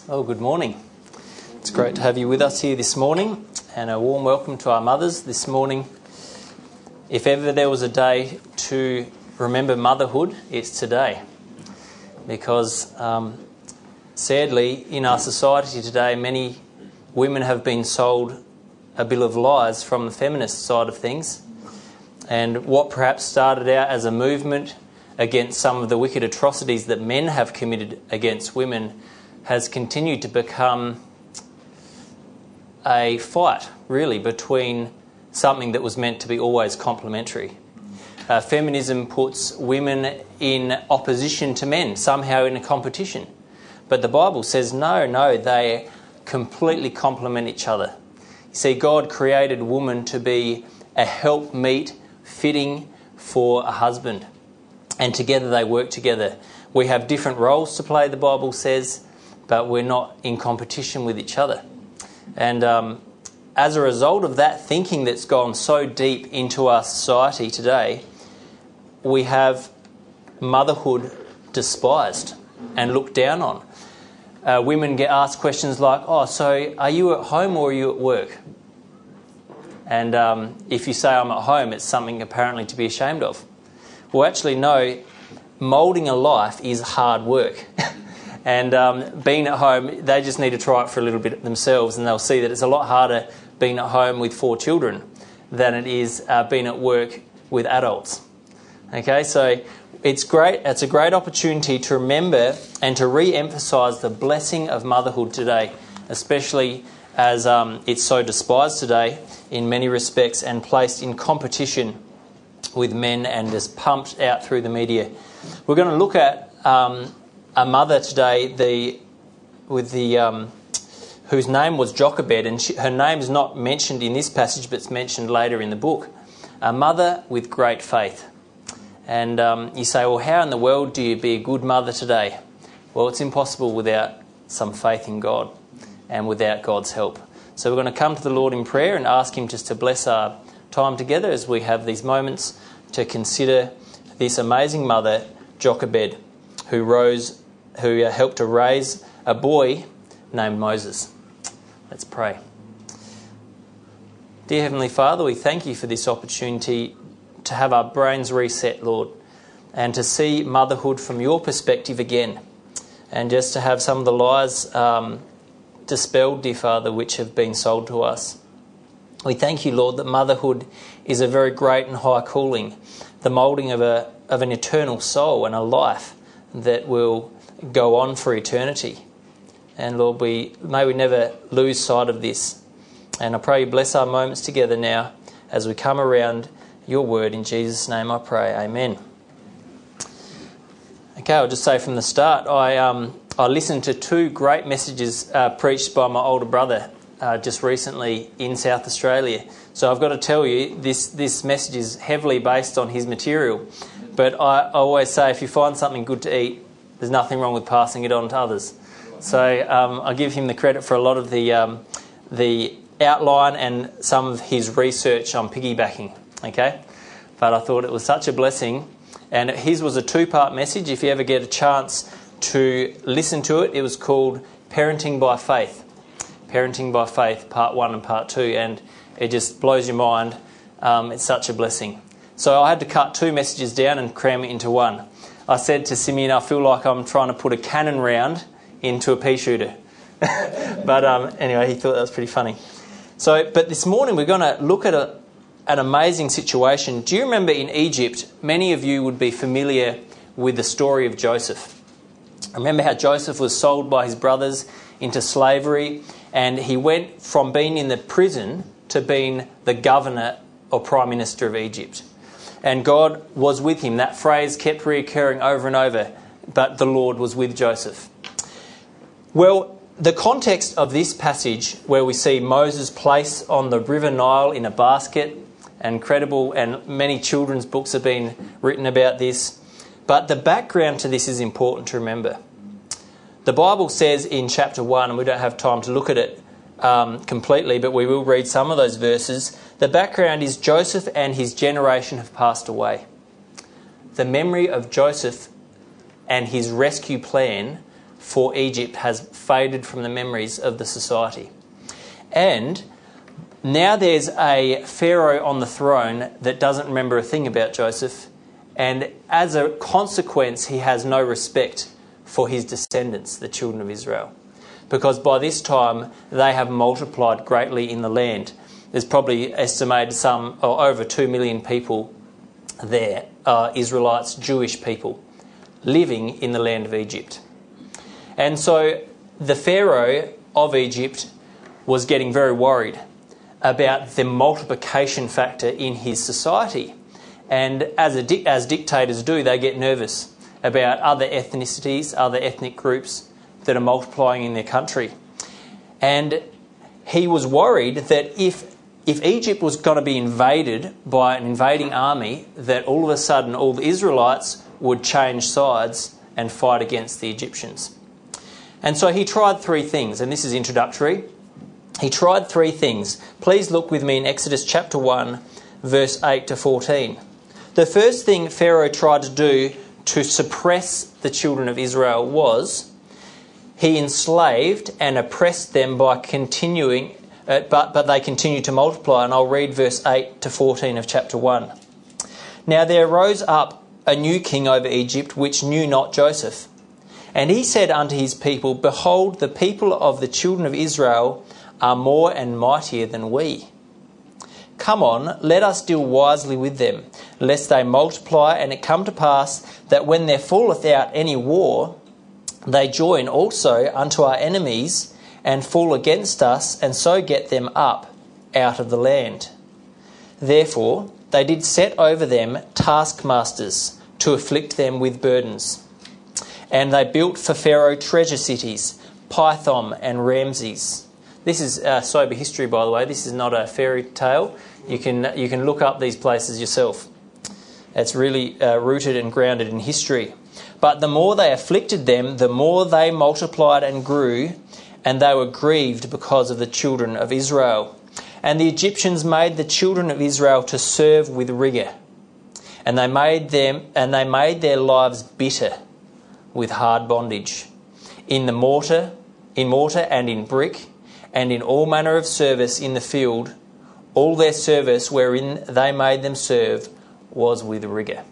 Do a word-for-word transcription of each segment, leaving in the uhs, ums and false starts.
Oh, good morning. It's great to have you with us here this morning, and a warm welcome to our mothers this morning. If ever there was a day to remember motherhood, it's today. Because um, sadly, in our society today, many women have been sold a bill of lies from the feminist side of things. And what perhaps started out as a movement against some of the wicked atrocities that men have committed against women has continued to become a fight, really, between something that was meant to be always complementary. Uh, feminism puts women in opposition to men, somehow in a competition. But the Bible says, no, no, they completely complement each other. You see, God created woman to be a helpmeet fitting for a husband. And together they work together. We have different roles to play, the Bible says, but we're not in competition with each other. And um, as a result of that thinking that's gone so deep into our society today, we have motherhood despised and looked down on. Uh, women get asked questions like, oh, so are you at home or are you at work? And um, if you say I'm at home, it's something apparently to be ashamed of. Well, actually, no, moulding a life is hard work. And um, being at home, they just need to try it for a little bit themselves, and they'll see that it's a lot harder being at home with four children than it is uh, being at work with adults. Okay, so it's great. It's a great opportunity to remember and to re-emphasise the blessing of motherhood today, especially as um, it's so despised today in many respects and placed in competition with men and is pumped out through the media. We're going to look at um, a mother today, the with the um, whose name was Jochebed, and she, her name is not mentioned in this passage, but it's mentioned later in the book. A mother with great faith. And um, you say, well, how in the world do you be a good mother today? Well, it's impossible without some faith in God and without God's help. So we're going to come to the Lord in prayer and ask Him just to bless our time together as we have these moments to consider this amazing mother, Jochebed, who rose, who helped to raise a boy named Moses. Let's pray. Dear Heavenly Father, we thank You for this opportunity to have our brains reset, Lord, and to see motherhood from Your perspective again, and just to have some of the lies um, dispelled, dear Father, which have been sold to us. We thank You, Lord, that motherhood is a very great and high calling, the moulding of a of an eternal soul and a life that will go on for eternity. And Lord, we may we never lose sight of this. And I pray You bless our moments together now as we come around Your word. In Jesus' name I pray. Amen. Okay, I'll just say from the start, I um I listened to two great messages uh, preached by my older brother uh, just recently in South Australia. So I've got to tell you, this, this message is heavily based on his material. But I, I always say, if you find something good to eat, there's nothing wrong with passing it on to others. So um, I give him the credit for a lot of the um, the outline and some of his research on piggybacking. Okay, but I thought it was such a blessing, and his was a two-part message. If you ever get a chance to listen to it, it was called Parenting by Faith. Parenting by Faith, Part One and Part Two, and it just blows your mind. Um, it's such a blessing. So I had to cut two messages down and cram it into one. I said to Simeon, I feel like I'm trying to put a cannon round into a pea shooter. But um, anyway, he thought that was pretty funny. So, but this morning we're going to look at a, an amazing situation. Do you remember in Egypt, many of you would be familiar with the story of Joseph. Remember how Joseph was sold by his brothers into slavery, and he went from being in the prison to being the governor or prime minister of Egypt. And God was with him. That phrase kept reoccurring over and over. But the Lord was with Joseph. Well, the context of this passage, where we see Moses placed on the River Nile in a basket, incredible, and many children's books have been written about this. But the background to this is important to remember. The Bible says in chapter one, and we don't have time to look at it um, completely, but we will read some of those verses. The background is Joseph and his generation have passed away. The memory of Joseph and his rescue plan for Egypt has faded from the memories of the society. And now there's a Pharaoh on the throne that doesn't remember a thing about Joseph, and as a consequence he has no respect for his descendants, the children of Israel, because by this time they have multiplied greatly in the land. There's probably estimated some or over two million people there, uh, Israelites, Jewish people, living in the land of Egypt. And so the Pharaoh of Egypt was getting very worried about the multiplication factor in his society. And as a di- as dictators do, they get nervous about other ethnicities, other ethnic groups that are multiplying in their country. And he was worried that if if Egypt was going to be invaded by an invading army, that all of a sudden all the Israelites would change sides and fight against the Egyptians. And so he tried three things, and this is introductory. He tried three things. Please look with me in Exodus chapter one, verse eight to fourteen. The first thing Pharaoh tried to do to suppress the children of Israel was he enslaved and oppressed them by continuing, uh, but, but they continued to multiply. And I'll read verse eight to fourteen of chapter one. Now there rose up a new king over Egypt, which knew not Joseph. And he said unto his people, Behold, the people of the children of Israel are more and mightier than we. Come on, let us deal wisely with them, lest they multiply, and it come to pass that when there falleth out any war, they join also unto our enemies, and fall against us, and so get them up out of the land. Therefore they did set over them taskmasters to afflict them with burdens. And they built for Pharaoh treasure cities, Pithom and Ramses. This is uh, sober history, by the way. This is not a fairy tale. You can you can look up these places yourself. It's really uh, rooted and grounded in history. But the more they afflicted them, the more they multiplied and grew, and they were grieved because of the children of Israel. And the Egyptians made the children of Israel to serve with rigour, and they made them and they made their lives bitter with hard bondage, in the mortar, in mortar and in brick, and in all manner of service in the field. All their service wherein they made them serve was with rigour.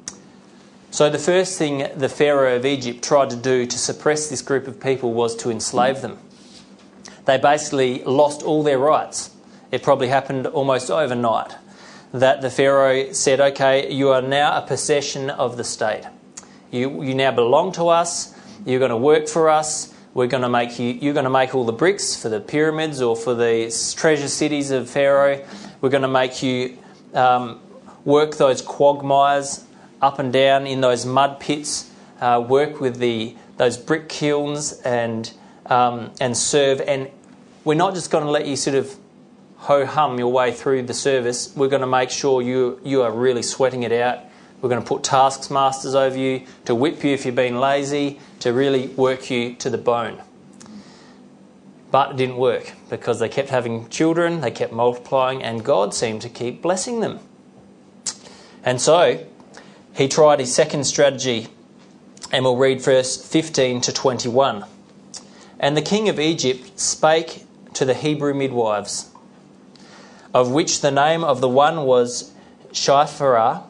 So the first thing the Pharaoh of Egypt tried to do to suppress this group of people was to enslave them. They basically lost all their rights. It probably happened almost overnight that the Pharaoh said, okay, you are now a possession of the state. You you now belong to us. You're going to work for us. We're going to make you. You're going to make all the bricks for the pyramids or for the treasure cities of Pharaoh. We're going to make you um, work those quagmires up and down in those mud pits. Uh, work with the those brick kilns and um, and serve. And we're not just going to let you sort of ho hum your way through the service. We're going to make sure you you are really sweating it out. We're going to put taskmasters over you to whip you if you've been lazy, to really work you to the bone. But it didn't work because they kept having children, they kept multiplying, and God seemed to keep blessing them. And so he tried his second strategy, and we'll read verse fifteen to twenty-one. And the king of Egypt spake to the Hebrew midwives, of which the name of the one was Shiphrah,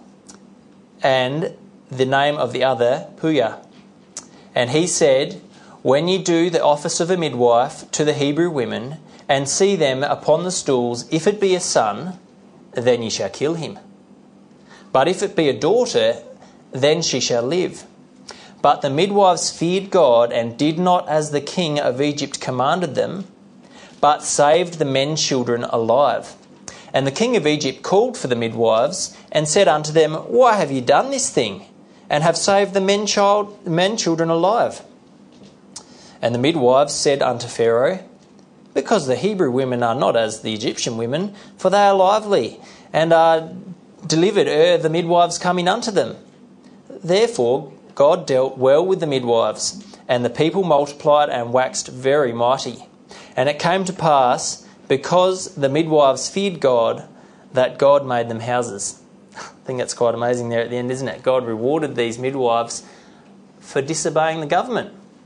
and the name of the other, Puah. And he said, When ye do the office of a midwife to the Hebrew women, and see them upon the stools, if it be a son, then ye shall kill him. But if it be a daughter, then she shall live. But the midwives feared God, and did not as the king of Egypt commanded them, but saved the men children alive. And the king of Egypt called for the midwives, and said unto them, Why have ye done this thing, and have saved the men, child, men children alive? And the midwives said unto Pharaoh, Because the Hebrew women are not as the Egyptian women, for they are lively, and are delivered ere the midwives come in unto them. Therefore God dealt well with the midwives, and the people multiplied and waxed very mighty. And it came to pass, because the midwives feared God, that God made them houses. I think that's quite amazing there at the end, isn't it? God rewarded these midwives for disobeying the government.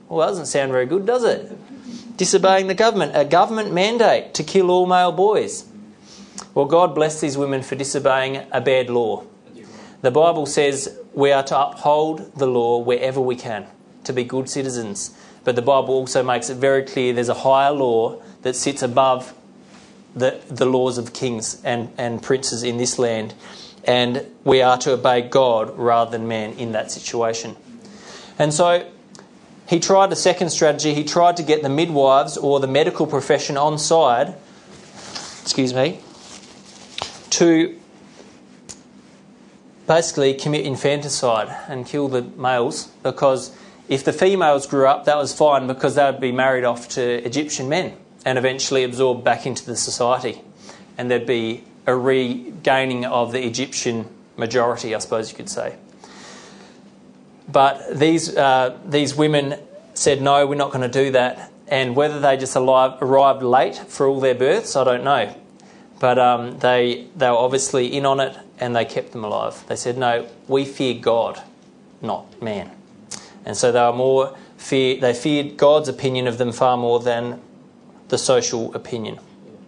Well, that doesn't sound very good, does it? Disobeying the government, a government mandate to kill all male boys. Well, God bless these women for disobeying a bad law. The Bible says we are to uphold the law wherever we can, to be good citizens. But the Bible also makes it very clear there's a higher law that sits above the, the laws of kings and, and princes in this land. And we are to obey God rather than man in that situation. And so he tried a second strategy. He tried to get the midwives or the medical profession on side, excuse me, to basically commit infanticide and kill the males, because if the females grew up, that was fine because they would be married off to Egyptian men and eventually absorbed back into the society. And there'd be a regaining of the Egyptian majority, I suppose you could say. But these uh, these women said, no, we're not going to do that. And whether they just alive, arrived late for all their births, I don't know. But um, they they were obviously in on it and they kept them alive. They said, no, we fear God, not man. And so they were more fear. They feared God's opinion of them far more than the social opinion.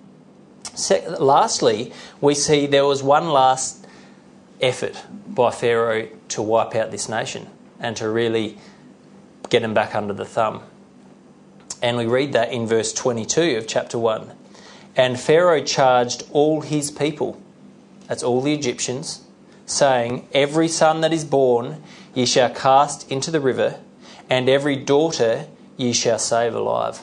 Se- lastly, we see there was one last effort by Pharaoh to wipe out this nation and to really get them back under the thumb. And we read that in verse twenty-two of chapter one. And Pharaoh charged all his people, that's all the Egyptians, saying, every son that is born ye shall cast into the river, and every daughter ye shall save alive.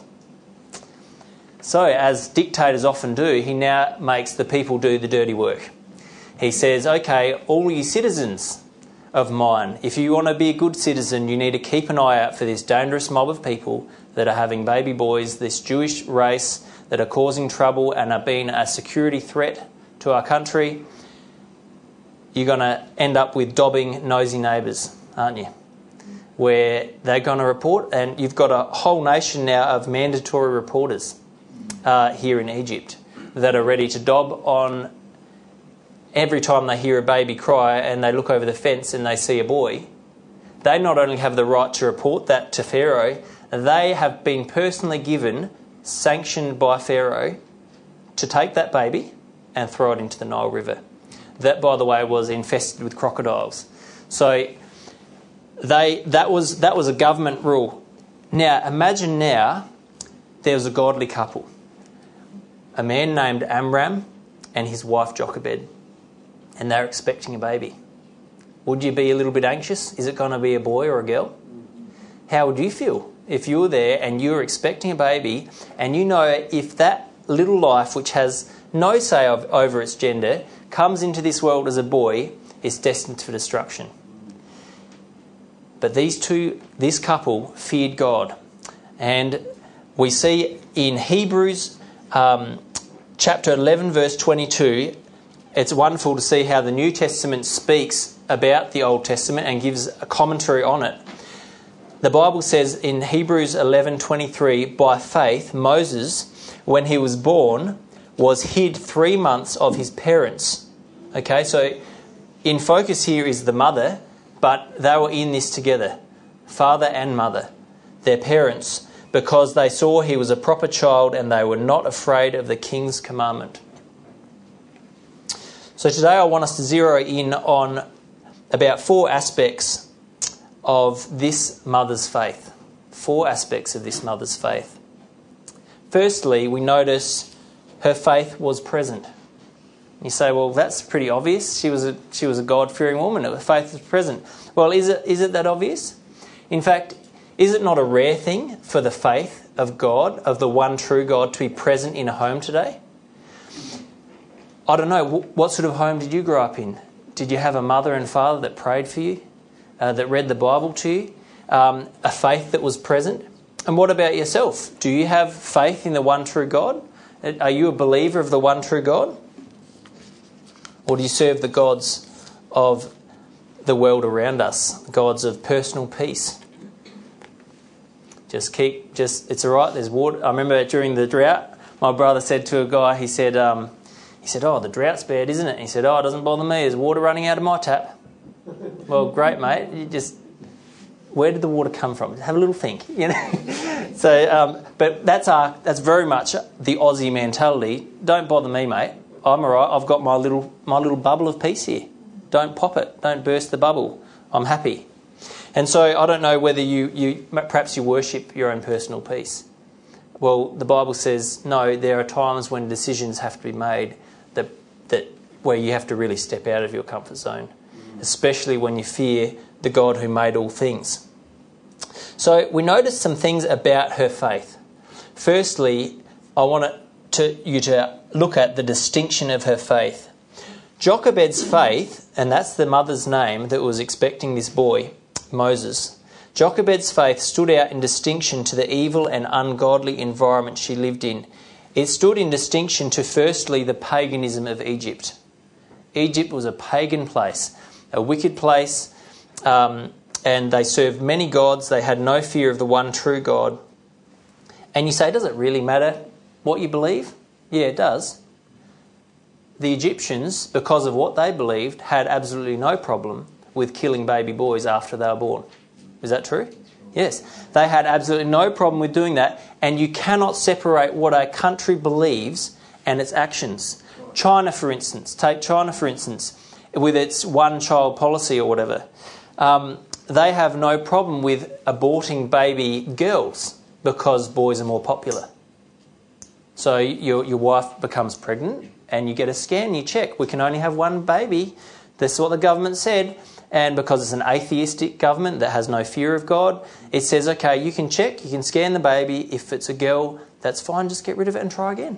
So, as dictators often do, he now makes the people do the dirty work. He says, okay, all you citizens of mine, if you want to be a good citizen, you need to keep an eye out for this dangerous mob of people that are having baby boys, this Jewish race that are causing trouble and are being a security threat to our country. You're going to end up with dobbing nosy neighbours, aren't you? Where they're going to report, and you've got a whole nation now of mandatory reporters uh, here in Egypt that are ready to dob on every time they hear a baby cry and they look over the fence and they see a boy. They not only have the right to report that to Pharaoh, they have been personally given, sanctioned by Pharaoh, to take that baby and throw it into the Nile River. That, by the way, was infested with crocodiles. So they that was that was a government rule. Now, imagine now there was a godly couple, a man named Amram and his wife Jochebed, and they're expecting a baby. Would you be a little bit anxious? Is it going to be a boy or a girl? How would you feel if you were there and you were expecting a baby and you know if that little life, which has no say of, over its gender, comes into this world as a boy, it's destined for destruction. But these two, this couple feared God. And we see in Hebrews um, chapter eleven, verse twenty-two, it's wonderful to see how the New Testament speaks about the Old Testament and gives a commentary on it. The Bible says in Hebrews eleven twenty-three, by faith, Moses, when he was born, was hid three months of his parents. Okay, so in focus here is the mother, but they were in this together, father and mother, their parents, because they saw he was a proper child and they were not afraid of the king's commandment. So today I want us to zero in on about four aspects of this mother's faith. Four aspects of this mother's faith. Firstly, we notice her faith was present. You say, well, that's pretty obvious. She was a she was a God-fearing woman. Her faith was present. Well, is it is it that obvious? In fact, is it not a rare thing for the faith of God, of the one true God, to be present in a home today? I don't know. What sort of home did you grow up in? Did you have a mother and father that prayed for you, uh, that read the Bible to you, um, a faith that was present? And what about yourself? Do you have faith in the one true God? Are you a believer of the one true God? Or do you serve the gods of the world around us, gods of personal peace? Just keep, just it's all right, there's water. I remember during the drought, my brother said to a guy, he said, um, he said, oh, the drought's bad, isn't it? He said, oh, it doesn't bother me, there's water running out of my tap. Well, great, mate. You just Where did the water come from? Have a little think, you know. so, um, but that's our that's very much the Aussie mentality. Don't bother me, mate. I'm all right. I've got my little my little bubble of peace here. Don't pop it. Don't burst the bubble. I'm happy. And so I don't know whether you, you perhaps you worship your own personal peace. Well, the Bible says no. There are times when decisions have to be made that that where you have to really step out of your comfort zone, especially when you fear the God who made all things. So we notice some things about her faith. Firstly, I want to, you to look at the distinction of her faith. Jochebed's faith, and that's the mother's name that was expecting this boy, Moses. Jochebed's faith stood out in distinction to the evil and ungodly environment she lived in. It stood in distinction to, firstly, the paganism of Egypt. Egypt was a pagan place, a wicked place, um, and they served many gods. They had no fear of the one true God. And you say, does it really matter what you believe? Yeah, it does. The Egyptians, because of what they believed, had absolutely no problem with killing baby boys after they were born. Is that true? Yes. They had absolutely no problem with doing that, and you cannot separate what a country believes and its actions. China, for instance, take China, for instance, with its one-child policy or whatever. Um, they have no problem with aborting baby girls because boys are more popular. So your your wife becomes pregnant and you get a scan, you check, we can only have one baby. That's what the government said. And because it's an atheistic government that has no fear of God, it says, okay, you can check, you can scan the baby. If it's a girl, that's fine, just get rid of it and try again.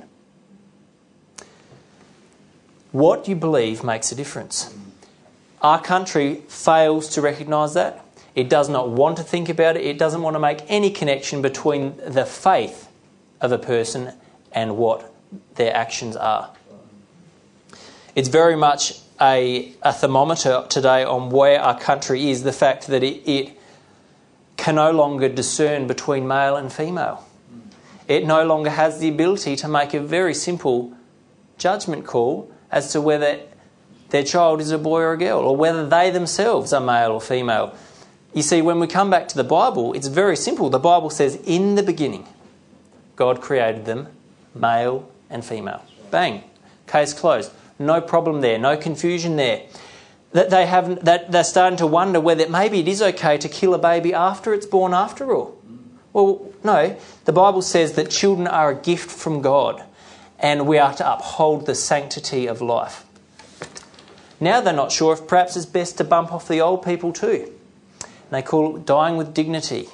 What you believe makes a difference. Our country fails to recognise that. It does not want to think about it. It doesn't want to make any connection between the faith of a person and what their actions are. It's very much a, a thermometer today on where our country is, the fact that it, it can no longer discern between male and female. It no longer has the ability to make a very simple judgment call as to whether their child is a boy or a girl, or whether they themselves are male or female. You see, when we come back to the Bible, it's very simple. The Bible says, in the beginning, God created them, male and female. Bang. Case closed. No problem there. No confusion there. That they haven't. That they're starting to wonder whether maybe it is okay to kill a baby after it's born after all. Well, no. The Bible says that children are a gift from God, and we are to uphold the sanctity of life. Now they're not sure if perhaps it's best to bump off the old people too. And they call it dying with dignity.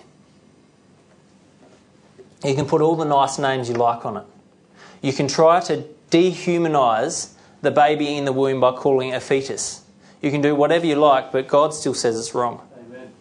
You can put all the nice names you like on it. You can try to dehumanise the baby in the womb by calling it a fetus. You can do whatever you like, but God still says it's wrong. Amen.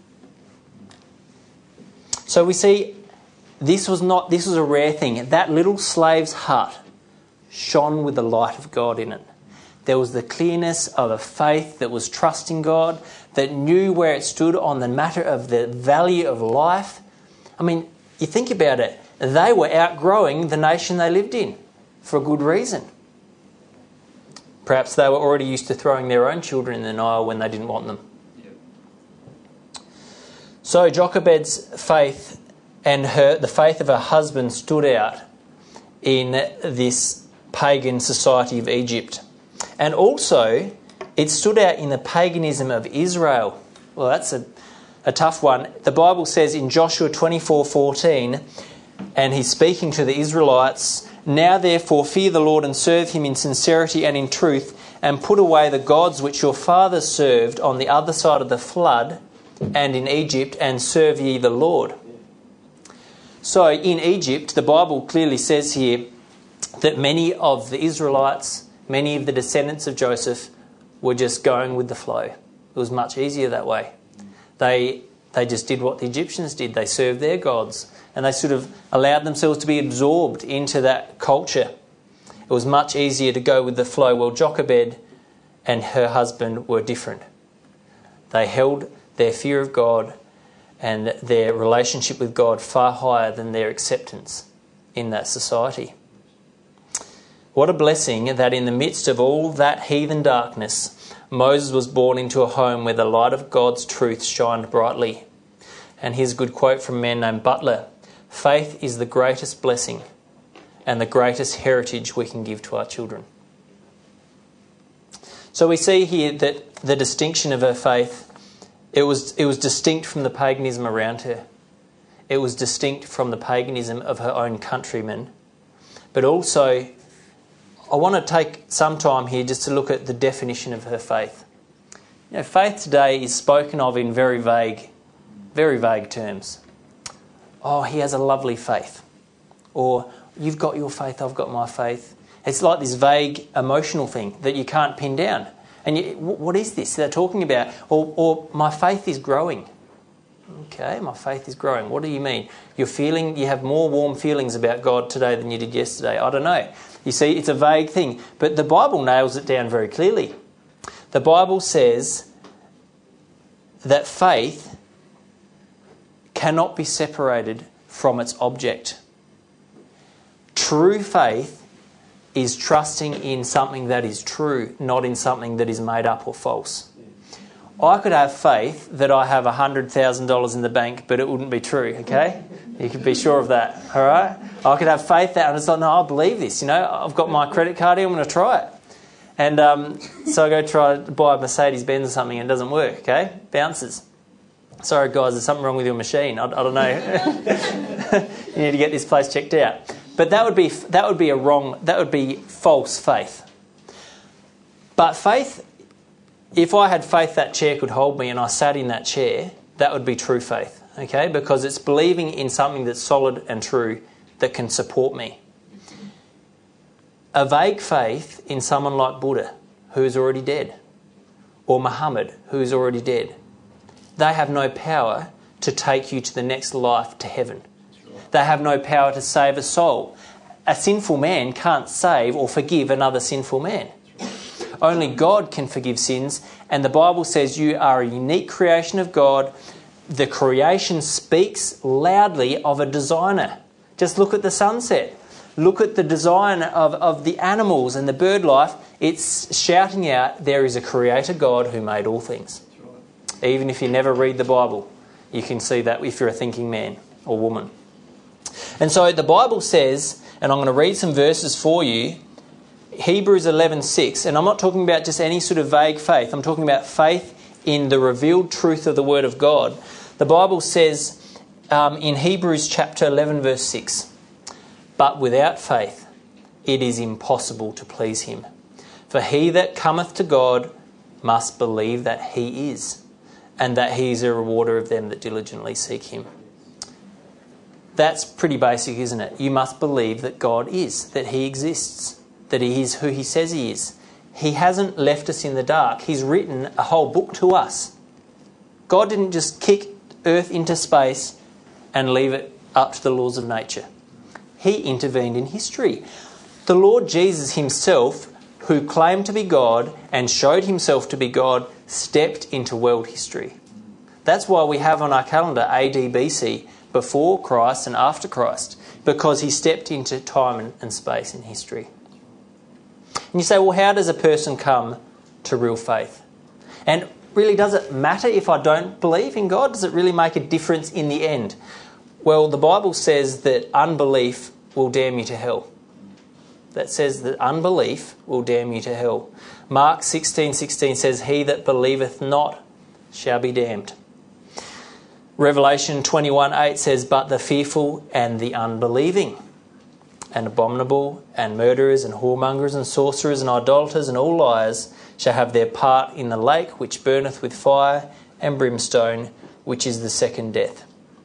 So we see this was not this was a rare thing. That little slave's heart shone with the light of God in it. There was the clearness of a faith that was trusting God, that knew where it stood on the matter of the value of life. I mean, you think about it. They were outgrowing the nation they lived in for a good reason. Perhaps they were already used to throwing their own children in the Nile when they didn't want them. Yep. So Jochebed's faith and her the faith of her husband stood out in this pagan society of Egypt. And also, it stood out in the paganism of Israel. Well, that's a, a tough one. The Bible says in Joshua twenty-four fourteen, and he's speaking to the Israelites, "Now therefore fear the Lord and serve him in sincerity and in truth, and put away the gods which your fathers served on the other side of the flood and in Egypt, and serve ye the Lord." So in Egypt, the Bible clearly says here that many of the Israelites, many of the descendants of Joseph, were just going with the flow. It was much easier that way. They they just did what the Egyptians did. They served their gods, and they sort of allowed themselves to be absorbed into that culture. It was much easier to go with the flow. Well, Jochebed and her husband were different. They held their fear of God and their relationship with God far higher than their acceptance in that society. What a blessing that in the midst of all that heathen darkness, Moses was born into a home where the light of God's truth shined brightly. And here's a good quote from a man named Butler. Faith is the greatest blessing and the greatest heritage we can give to our children. So we see here that the distinction of her faith, it was, it was distinct from the paganism around her. It was distinct from the paganism of her own countrymen. But also, I want to take some time here just to look at the definition of her faith. You know, faith today is spoken of in very vague, very vague terms. Oh, he has a lovely faith. Or, you've got your faith, I've got my faith. It's like this vague emotional thing that you can't pin down. And you, what is this they're talking about? Or, or my faith is growing. Okay, my faith is growing. What do you mean? You're feeling, you have more warm feelings about God today than you did yesterday. I don't know. You see, it's a vague thing. But the Bible nails it down very clearly. The Bible says that faith cannot be separated from its object. True faith is trusting in something that is true, not in something that is made up or false. I could have faith that I have one hundred thousand dollars in the bank, but it wouldn't be true, okay? You can be sure of that, all right? I could have faith that, and it's like, no, I believe this, you know? I've got my credit card here, I'm going to try it. And um, so I go try to buy a Mercedes-Benz or something and it doesn't work, okay? Bounces. Sorry, guys, there's something wrong with your machine. I, I don't know. You need to get this place checked out. But that would be that would be a wrong, that would be false faith. But faith, if I had faith that chair could hold me and I sat in that chair, that would be true faith, okay? Because it's believing in something that's solid and true that can support me. A vague faith in someone like Buddha, who is already dead, or Muhammad, who is already dead, they have no power to take you to the next life, to heaven. They have no power to save a soul. A sinful man can't save or forgive another sinful man. Only God can forgive sins, and the Bible says you are a unique creation of God. The creation speaks loudly of a designer. Just look at the sunset. Look at the design of, of the animals and the bird life. It's shouting out, there is a creator God who made all things. Even if you never read the Bible, you can see that if you're a thinking man or woman. And so the Bible says, and I'm going to read some verses for you, Hebrews eleven six, and I'm not talking about just any sort of vague faith. I'm talking about faith in the revealed truth of the Word of God. The Bible says um, in Hebrews chapter eleven verse six, but without faith it is impossible to please him. For he that cometh to God must believe that he is, and that he is a rewarder of them that diligently seek him. That's pretty basic, isn't it? You must believe that God is, that he exists, that he is who he says he is. He hasn't left us in the dark. He's written a whole book to us. God didn't just kick earth into space and leave it up to the laws of nature. He intervened in history. The Lord Jesus himself, who claimed to be God and showed himself to be God, stepped into world history. That's why we have on our calendar A D B C, before Christ and after Christ, because he stepped into time and space in history. And you say, well, how does a person come to real faith? And really, does it matter if I don't believe in God? Does it really make a difference in the end? Well, the Bible says that unbelief will damn you to hell. That says that unbelief will damn you to hell. Mark sixteen sixteen says, he that believeth not shall be damned. Revelation twenty-one eight says, but the fearful and the unbelieving and abominable and murderers and whoremongers and sorcerers and idolaters and all liars shall have their part in the lake which burneth with fire and brimstone, which is the second death.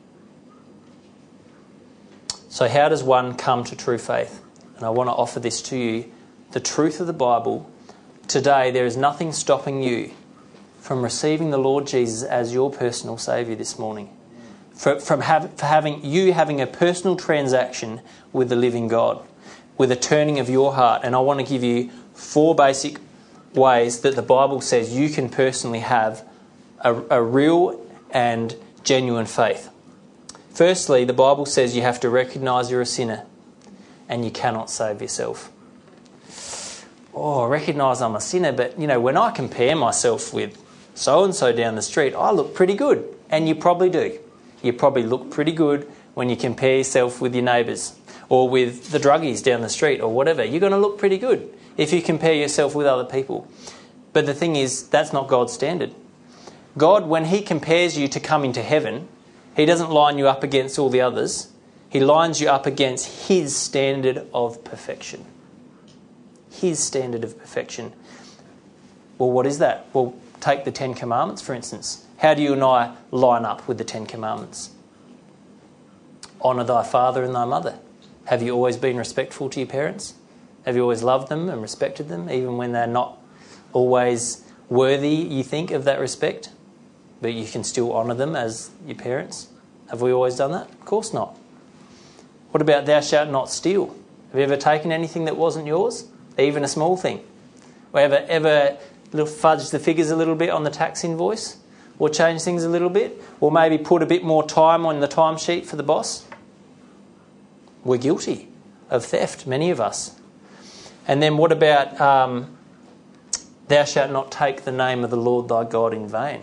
So how does one come to true faith? And I want to offer this to you, the truth of the Bible. Today there is nothing stopping you from receiving the Lord Jesus as your personal Saviour this morning. For, from have, for having you having a personal transaction with the living God, with a turning of your heart. And I want to give you four basic ways that the Bible says you can personally have a, a real and genuine faith. Firstly, the Bible says you have to recognise you're a sinner and you cannot save yourself. Oh, I recognise I'm a sinner, but you know, when I compare myself with so-and-so down the street, I look pretty good. And you probably do. you probably look pretty good when you compare yourself with your neighbours or with the druggies down the street or whatever. You're going to look pretty good if you compare yourself with other people. But the thing is, that's not God's standard. God, when he compares you to come into heaven, he doesn't line you up against all the others. He lines you up against his standard of perfection. His standard of perfection. Well, what is that? Well, take the Ten Commandments, for instance. How do you and I line up with the Ten Commandments? Honour thy father and thy mother. Have you always been respectful to your parents? Have you always loved them and respected them, even when they're not always worthy, you think, of that respect? But you can still honour them as your parents? Have we always done that? Of course not. What about thou shalt not steal? Have you ever taken anything that wasn't yours? Even a small thing? Or ever, ever little fudge the figures a little bit on the tax invoice? Or change things a little bit? Or maybe put a bit more time on the timesheet for the boss? We're guilty of theft, many of us. And then what about um, thou shalt not take the name of the Lord thy God in vain?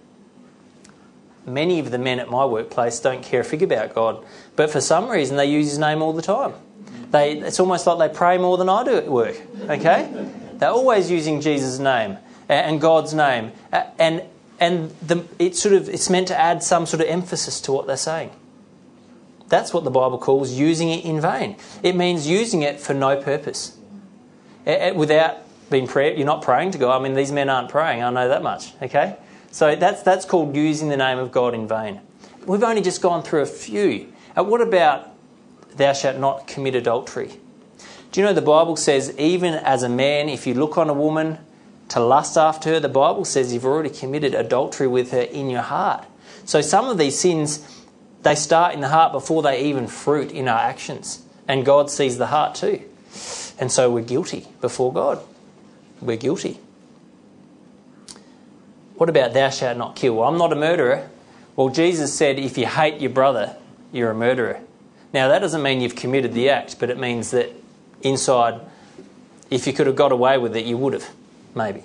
Many of the men at my workplace don't care a fig about God, but for some reason they use his name all the time. They, it's almost like they pray more than I do at work, okay? They're always using Jesus' name and God's name, and and the, it's sort of it's meant to add some sort of emphasis to what they're saying. That's what the Bible calls using it in vain. It means using it for no purpose. Without being prayer, you're not praying to God. I mean, these men aren't praying, I know that much, okay? So that's that's called using the name of God in vain. We've only just gone through a few. Uh, what about thou shalt not commit adultery? Do you know the Bible says even as a man, if you look on a woman to lust after her, the Bible says you've already committed adultery with her in your heart. So some of these sins, they start in the heart before they even fruit in our actions. And God sees the heart too. And so we're guilty before God. We're guilty. What about thou shalt not kill? Well, I'm not a murderer. Well, Jesus said if you hate your brother, you're a murderer. Now, that doesn't mean you've committed the act, but it means that inside, if you could have got away with it, you would have, maybe.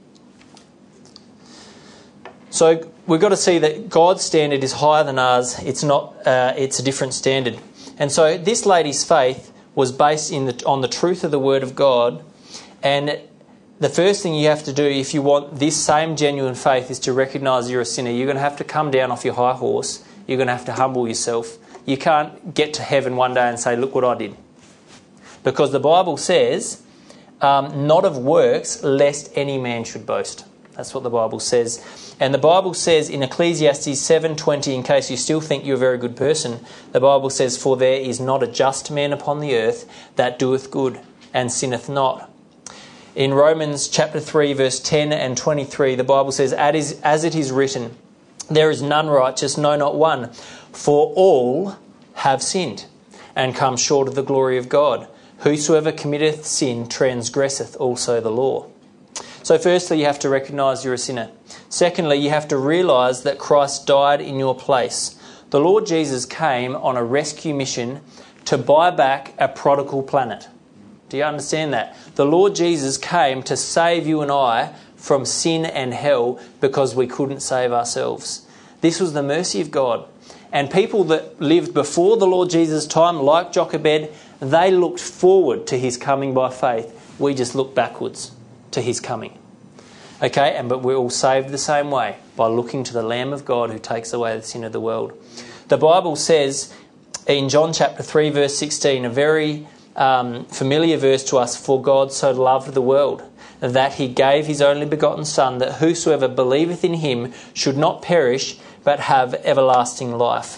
So we've got to see that God's standard is higher than ours. It's not. Uh, it's a different standard. And so this lady's faith was based in the, on the truth of the Word of God. And the first thing you have to do if you want this same genuine faith is to recognise you're a sinner. You're going to have to come down off your high horse. You're going to have to humble yourself. You can't get to heaven one day and say, look what I did. Because the Bible says, um, not of works, lest any man should boast. That's what the Bible says. And the Bible says in Ecclesiastes seven twenty, in case you still think you're a very good person, the Bible says, for there is not a just man upon the earth that doeth good and sinneth not. In Romans chapter three, verse ten and twenty-three, the Bible says, as it is written, there is none righteous, no, not one. For all have sinned and come short of the glory of God. Whosoever committeth sin transgresseth also the law. So firstly, you have to recognise you're a sinner. Secondly, you have to realise that Christ died in your place. The Lord Jesus came on a rescue mission to buy back a prodigal planet. Do you understand that? The Lord Jesus came to save you and I from sin and hell because we couldn't save ourselves. This was the mercy of God. And people that lived before the Lord Jesus' time, like Jochebed, they looked forward to his coming by faith. We just look backwards to his coming. Okay, and but we're all saved the same way, by looking to the Lamb of God who takes away the sin of the world. The Bible says in John chapter three, verse sixteen, a very um, familiar verse to us, for God so loved the world, that he gave his only begotten Son, that whosoever believeth in him should not perish, but have everlasting life.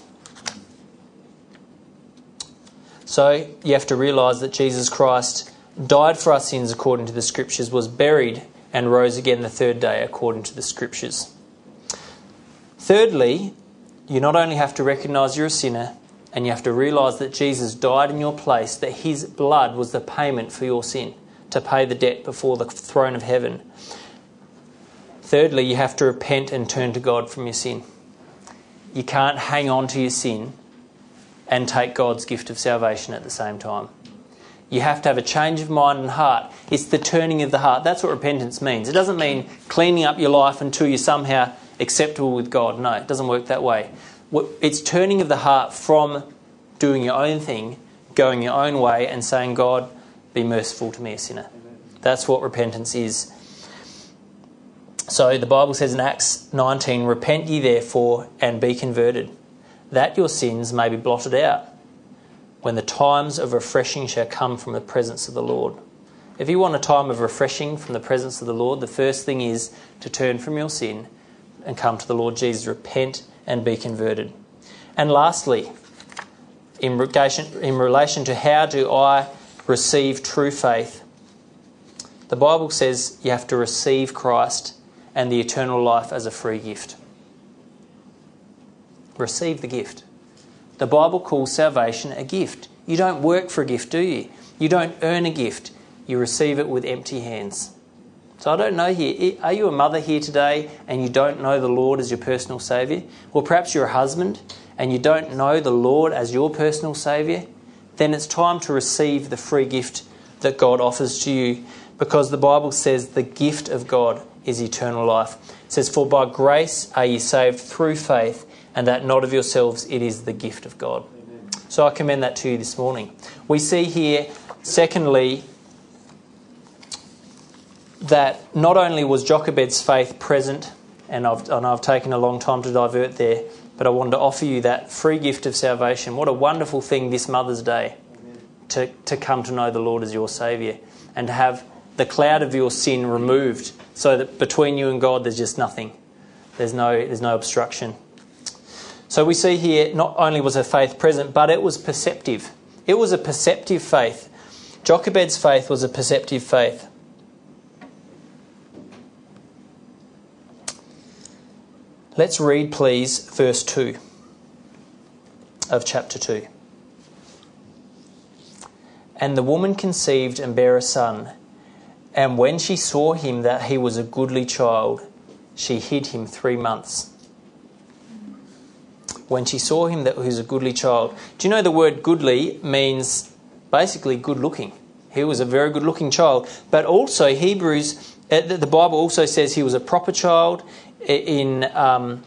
So you have to realise that Jesus Christ died for our sins according to the Scriptures, was buried and rose again the third day according to the Scriptures. Thirdly, you not only have to recognise you're a sinner, and you have to realise that Jesus died in your place, that his blood was the payment for your sin, to pay the debt before the throne of heaven. Thirdly, you have to repent and turn to God from your sin. You can't hang on to your sin and take God's gift of salvation at the same time. You have to have a change of mind and heart. It's the turning of the heart. That's what repentance means. It doesn't mean cleaning up your life until you're somehow acceptable with God. No, it doesn't work that way. It's turning of the heart from doing your own thing, going your own way and saying, God, be merciful to me, a sinner. That's what repentance is. So the Bible says in Acts nineteen, repent ye therefore and be converted, that your sins may be blotted out, when the times of refreshing shall come from the presence of the Lord. If you want a time of refreshing from the presence of the Lord, the first thing is to turn from your sin and come to the Lord Jesus, repent and be converted. And lastly, in relation, in relation to how do I receive true faith, the Bible says you have to receive Christ and the eternal life as a free gift. Receive the gift. The Bible calls salvation a gift. You don't work for a gift, do you? You don't earn a gift. You receive it with empty hands. So I don't know here, are you a mother here today and you don't know the Lord as your personal saviour? Or perhaps you're a husband and you don't know the Lord as your personal saviour? Then it's time to receive the free gift that God offers to you, because the Bible says the gift of God is eternal life. It says, for by grace are ye saved through faith, and that not of yourselves, it is the gift of God. Amen. So I commend that to you this morning. We see here, secondly, that not only was Jochebed's faith present, and I've, and I've taken a long time to divert there, but I wanted to offer you that free gift of salvation. What a wonderful thing this Mother's Day to, to come to know the Lord as your Saviour and to have the cloud of your sin removed so that between you and God there's just nothing. There's no, there's no obstruction. So we see here not only was her faith present, but it was perceptive. It was a perceptive faith. Jochebed's faith was a perceptive faith. Let's read, please, verse two of chapter two. And the woman conceived and bare a son, and when she saw him that he was a goodly child, she hid him three months. When she saw him that he was a goodly child. Do you know the word goodly means basically good looking? He was a very good looking child. But also Hebrews, the Bible also says he was a proper child in um,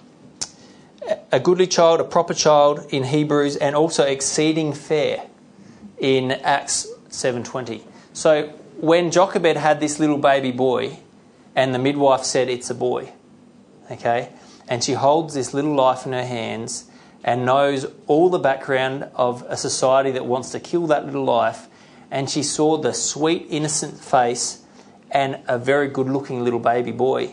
a goodly child, a proper child in Hebrews, and also exceeding fair in Acts seven twenty. So when Jochebed had this little baby boy and the midwife said it's a boy, okay, and she holds this little life in her hands and knows all the background of a society that wants to kill that little life, and she saw the sweet, innocent face and a very good-looking little baby boy,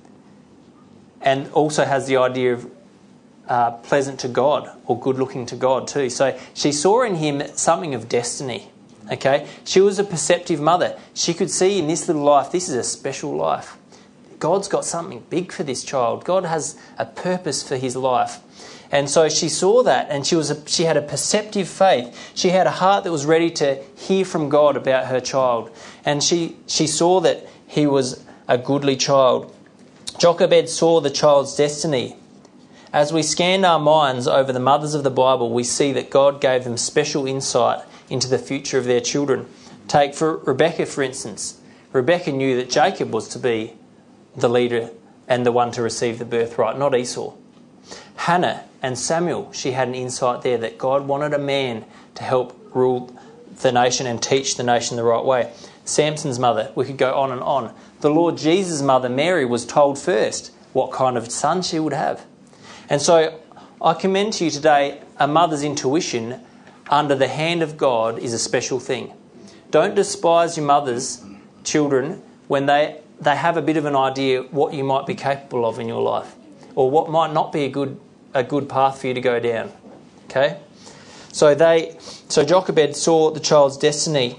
and also has the idea of uh, pleasant to God or good-looking to God too. So she saw in him something of destiny, okay? She was a perceptive mother. She could see in this little life, this is a special life. God's got something big for this child. God has a purpose for his life. And so she saw that, and she was a, she had a perceptive faith. She had a heart that was ready to hear from God about her child. And she, she saw that he was a goodly child. Jochebed saw the child's destiny. As we scanned our minds over the mothers of the Bible, we see that God gave them special insight into the future of their children. Take for Rebecca, for instance. Rebecca knew that Jacob was to be the leader and the one to receive the birthright, not Esau. Hannah and Samuel, she had an insight there that God wanted a man to help rule the nation and teach the nation the right way. Samson's mother, we could go on and on. The Lord Jesus' mother, Mary, was told first what kind of son she would have. And so I commend to you today a mother's intuition under the hand of God is a special thing. Don't despise your mother's children when they, they have a bit of an idea what you might be capable of in your life, or what might not be a good a good path for you to go down. Okay? So they so Jochebed saw the child's destiny.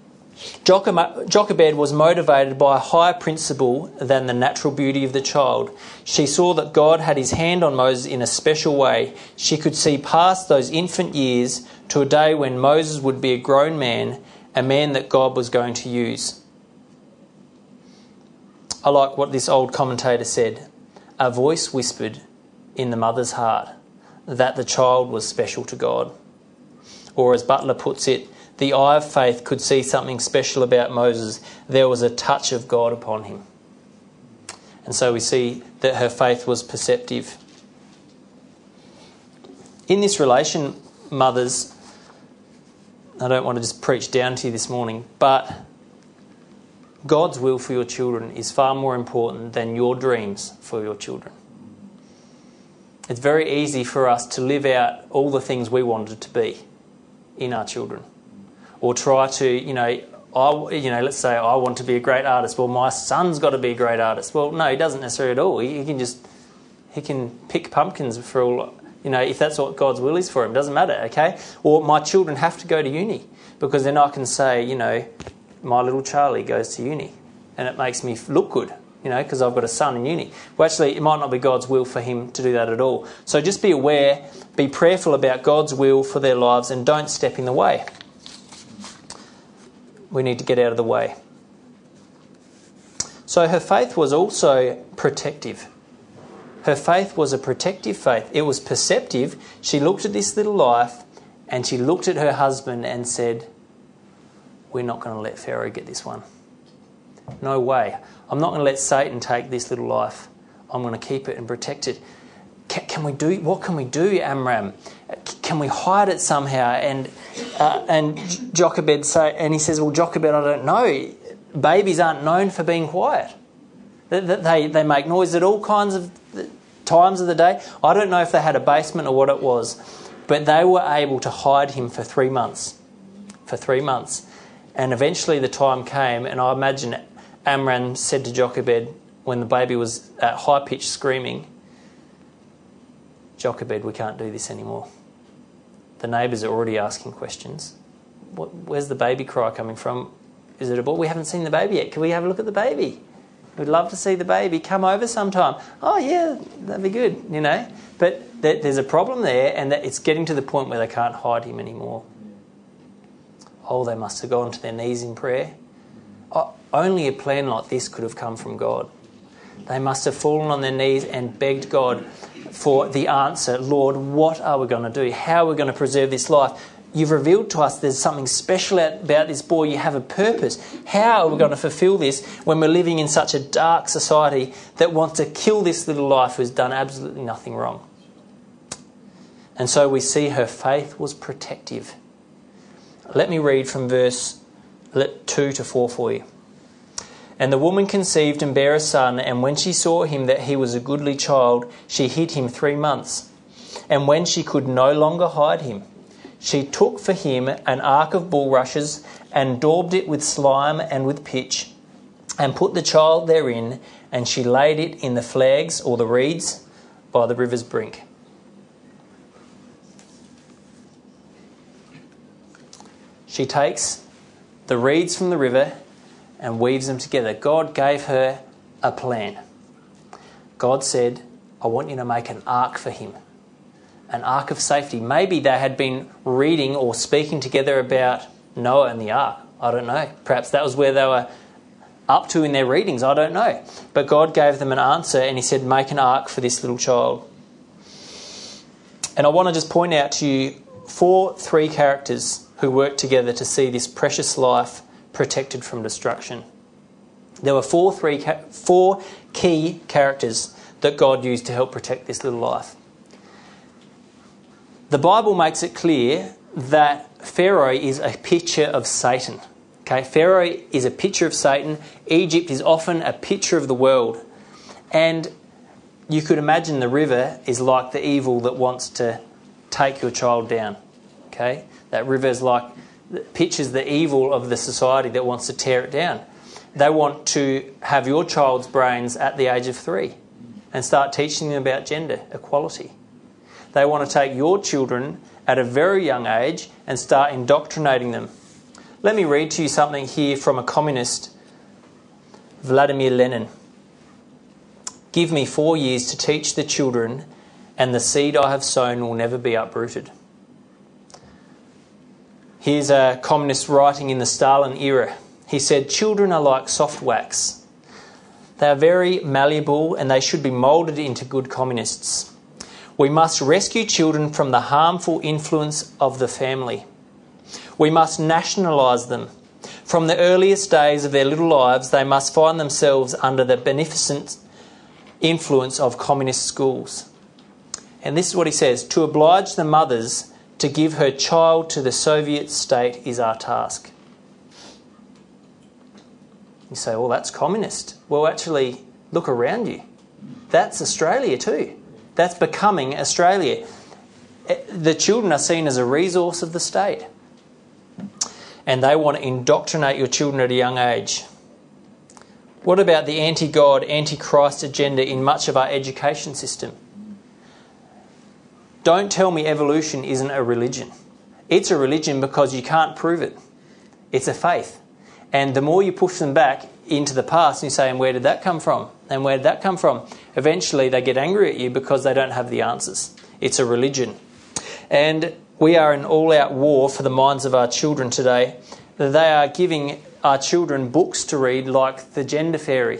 Jochebed was motivated by a higher principle than the natural beauty of the child. She saw that God had his hand on Moses in a special way. She could see past those infant years to a day when Moses would be a grown man, a man that God was going to use. I like what this old commentator said. A voice whispered in the mother's heart that the child was special to God. Or as Butler puts it, the eye of faith could see something special about Moses. There was a touch of God upon him. And so we see that her faith was perceptive. In this relation, mothers, I don't want to just preach down to you this morning, but God's will for your children is far more important than your dreams for your children. It's very easy for us to live out all the things we wanted to be in our children, or try to, you know, I, you know, let's say I want to be a great artist. Well, my son's got to be a great artist. Well, no, he doesn't necessarily at all. He, he can just he can pick pumpkins for all, you know, if that's what God's will is for him. It doesn't matter, okay? Or my children have to go to uni, because then I can say, you know, my little Charlie goes to uni, and it makes me look good, you know, because I've got a son in uni. Well, actually, it might not be God's will for him to do that at all. So just be aware, be prayerful about God's will for their lives, and don't step in the way. We need to get out of the way. So her faith was also protective. Her faith was a protective faith. It was perceptive. She looked at this little life, and she looked at her husband and said, we're not going to let Pharaoh get this one. No way. I'm not going to let Satan take this little life. I'm going to keep it and protect it. Can, can we do? What can we do, Amram? Can we hide it somehow? And uh, and Jochebed say, and he says, well, Jochebed, I don't know. Babies aren't known for being quiet. They they, they make noise at all kinds of times of the day. I don't know if they had a basement or what it was, but they were able to hide him for three months. For three months. And eventually the time came, and I imagine Amram said to Jochebed, when the baby was at high-pitched screaming, Jochebed, we can't do this anymore. The neighbours are already asking questions. What, where's the baby cry coming from? Is it a boy? We haven't seen the baby yet. Can we have a look at the baby? We'd love to see the baby. Come over sometime. Oh, yeah, that'd be good, you know. But th- there's a problem there, and that it's getting to the point where they can't hide him anymore. Oh, they must have gone to their knees in prayer. Oh, only a plan like this could have come from God. They must have fallen on their knees and begged God for the answer. Lord, what are we going to do? How are we going to preserve this life? You've revealed to us there's something special about this boy. You have a purpose. How are we going to fulfill this when we're living in such a dark society that wants to kill this little life who's done absolutely nothing wrong? And so we see her faith was protective. Let me read from verse two to four for you. And the woman conceived and bare a son, and when she saw him that he was a goodly child, she hid him three months. And when she could no longer hide him, she took for him an ark of bulrushes and daubed it with slime and with pitch, and put the child therein, and she laid it in the flags or the reeds by the river's brink. She takes the reeds from the river and weaves them together. God gave her a plan. God said, I want you to make an ark for him. An ark of safety. Maybe they had been reading or speaking together about Noah and the ark. I don't know. Perhaps that was where they were up to in their readings. I don't know. But God gave them an answer, and he said, make an ark for this little child. And I want to just point out to you four, three characters who worked together to see this precious life protected from destruction. There were four, three, four key characters that God used to help protect this little life. The Bible makes it clear that Pharaoh is a picture of Satan. Okay, Pharaoh is a picture of Satan. Egypt is often a picture of the world. And you could imagine the river is like the evil that wants to take your child down. Okay, that river is like, pictures the evil of the society that wants to tear it down. They want to have your child's brains at the age of three and start teaching them about gender equality. They want to take your children at a very young age and start indoctrinating them. Let me read to you something here from a communist, Vladimir Lenin. Give me four years to teach the children, and the seed I have sown will never be uprooted. Here's a communist writing in the Stalin era. He said, children are like soft wax. They are very malleable, and they should be moulded into good communists. We must rescue children from the harmful influence of the family. We must nationalise them. From the earliest days of their little lives, they must find themselves under the beneficent influence of communist schools. And this is what he says: to oblige the mothers to give her child to the Soviet state is our task. You say, well, that's communist. Well, actually, look around you. That's Australia too. That's becoming Australia. The children are seen as a resource of the state. And they want to indoctrinate your children at a young age. What about the anti-God, anti-Christ agenda in much of our education system? Don't tell me evolution isn't a religion. It's a religion because you can't prove it. It's a faith. And the more you push them back into the past and you say, and where did that come from? And where did that come from? Eventually they get angry at you because they don't have the answers. It's a religion. And we are in all-out war for the minds of our children today. They are giving our children books to read like The Gender Fairy.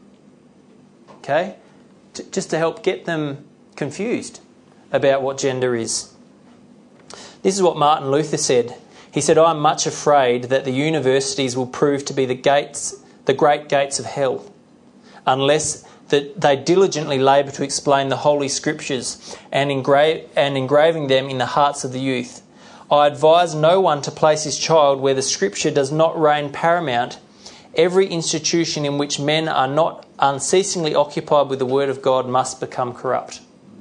Okay? T- just to help get them confused about what gender is. This is what Martin Luther said. He said, I'm much afraid that the universities will prove to be the gates, the great gates of hell, unless that they diligently labour to explain the Holy Scriptures and, engrave, and engraving them in the hearts of the youth. I advise no one to place his child where the Scripture does not reign paramount. Every institution in which men are not unceasingly occupied with the Word of God must become corrupt.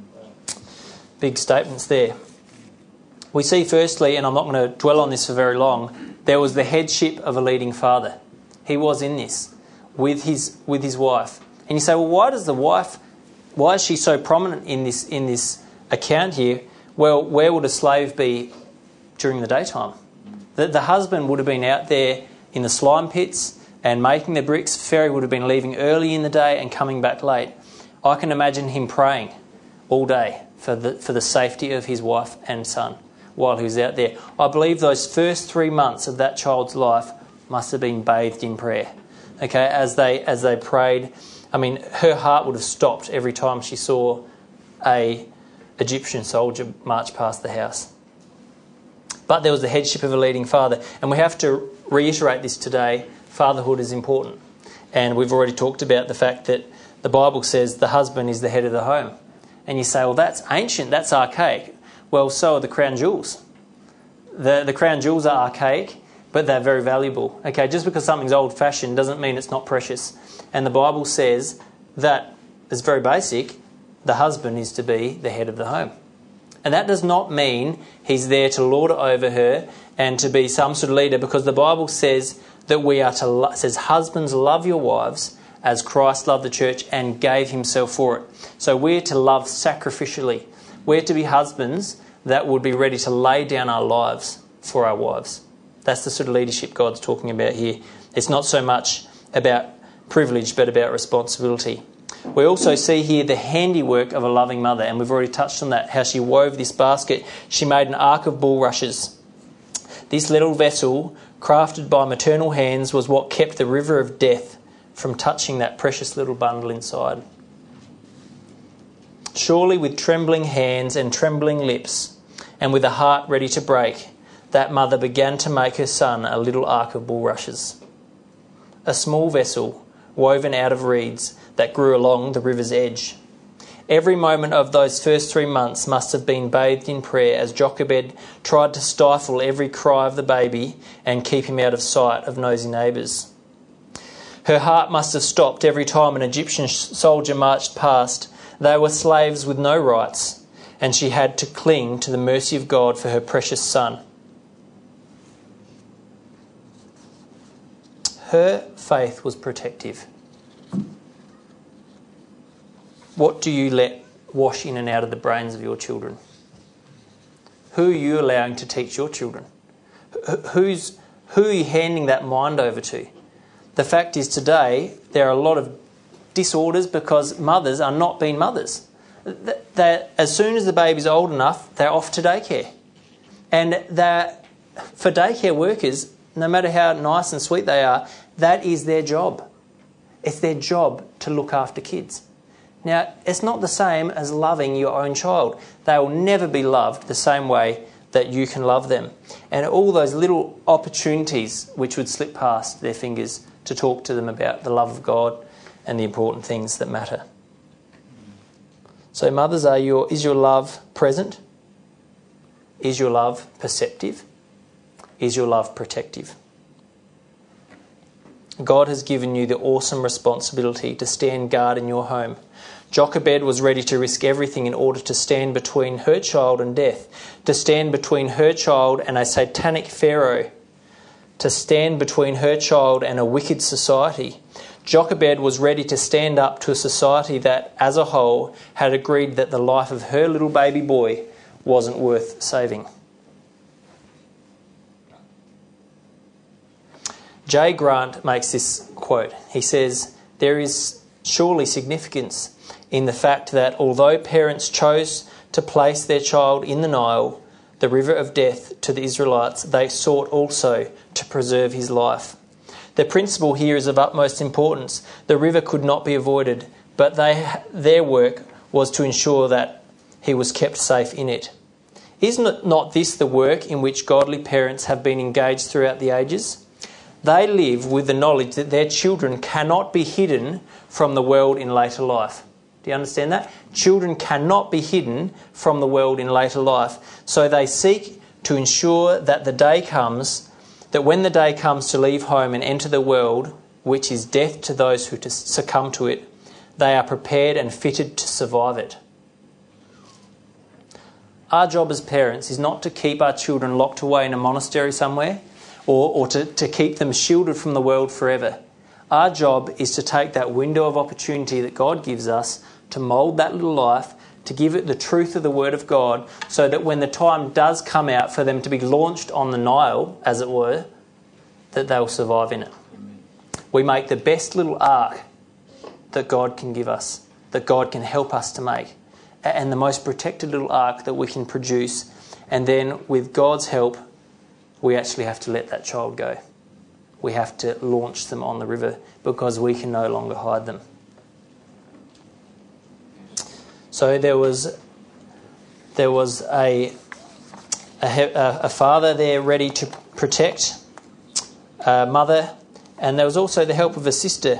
Big statements there. We see firstly, and I'm not going to dwell on this for very long, there was the headship of a leading father. He was in this with his with his wife. And you say, well, why does the wife, why is she so prominent in this in this account here? Well, where would a slave be during the daytime? The, the husband would have been out there in the slime pits and making the bricks. Ferry would have been leaving early in the day and coming back late. I can imagine him praying all day for the for the safety of his wife and son while he was out there. I believe those first three months of that child's life must have been bathed in prayer. Okay, as they as they prayed. I mean, her heart would have stopped every time she saw a Egyptian soldier march past the house. But there was the headship of a leading father. And we have to reiterate this today. Fatherhood is important. And we've already talked about the fact that the Bible says the husband is the head of the home. And you say, well, that's ancient, that's archaic. Well, so are the crown jewels. The, the crown jewels are archaic, but they're very valuable. Okay, just because something's old-fashioned doesn't mean it's not precious. And the Bible says that, it's very basic, the husband is to be the head of the home. And that does not mean he's there to lord it over her and to be some sort of leader, because the Bible says that we are to, lo- says, husbands, love your wives as Christ loved the church and gave himself for it. So we're to love sacrificially. We're to be husbands that would be ready to lay down our lives for our wives. That's the sort of leadership God's talking about here. It's not so much about privilege, but about responsibility. We also see here the handiwork of a loving mother, and we've already touched on that, how she wove this basket. She made an ark of bulrushes. This little vessel, crafted by maternal hands, was what kept the river of death from touching that precious little bundle inside. Surely with trembling hands and trembling lips, and with a heart ready to break, that mother began to make her son a little ark of bulrushes. A small vessel, woven out of reeds, that grew along the river's edge. Every moment of those first three months must have been bathed in prayer as Jochebed tried to stifle every cry of the baby and keep him out of sight of nosy neighbours. Her heart must have stopped every time an Egyptian soldier marched past. They were slaves with no rights, and she had to cling to the mercy of God for her precious son. Her faith was protective. What do you let wash in and out of the brains of your children? Who are you allowing to teach your children? Who's, who are you handing that mind over to? The fact is today there are a lot of disorders because mothers are not being mothers. They're, as soon as the baby's old enough, they're off to daycare. And they're, for daycare workers, no matter how nice and sweet they are, that is their job. It's their job to look after kids. Now, it's not the same as loving your own child. They will never be loved the same way that you can love them. And all those little opportunities which would slip past their fingers to talk to them about the love of God and the important things that matter. So mothers, are your is your love present? Is your love perceptive? Is your love protective? God has given you the awesome responsibility to stand guard in your home. Jochebed was ready to risk everything in order to stand between her child and death, to stand between her child and a satanic Pharaoh, to stand between her child and a wicked society. Jochebed was ready to stand up to a society that, as a whole, had agreed that the life of her little baby boy wasn't worth saving. J. Grant makes this quote. He says, "There is surely significance in the fact that although parents chose to place their child in the Nile, the river of death, to the Israelites, they sought also to preserve his life. The principle here is of utmost importance. The river could not be avoided, but they, their work was to ensure that he was kept safe in it. Isn't not this the work in which godly parents have been engaged throughout the ages? They live with the knowledge that their children cannot be hidden from the world in later life." Do you understand that? Children cannot be hidden from the world in later life. So they seek to ensure that the day comes, that when the day comes to leave home and enter the world, which is death to those who succumb to it, they are prepared and fitted to survive it. Our job as parents is not to keep our children locked away in a monastery somewhere, or, or to, to keep them shielded from the world forever. Our job is to take that window of opportunity that God gives us to mould that little life, to give it the truth of the Word of God, so that when the time does come out for them to be launched on the Nile, as it were, that they'll survive in it. We make the best little ark that God can give us, that God can help us to make, and the most protected little ark that we can produce. And then with God's help, we actually have to let that child go. We have to launch them on the river because we can no longer hide them. So there was there was a a, a father there ready to protect a mother, and there was also the help of a sister.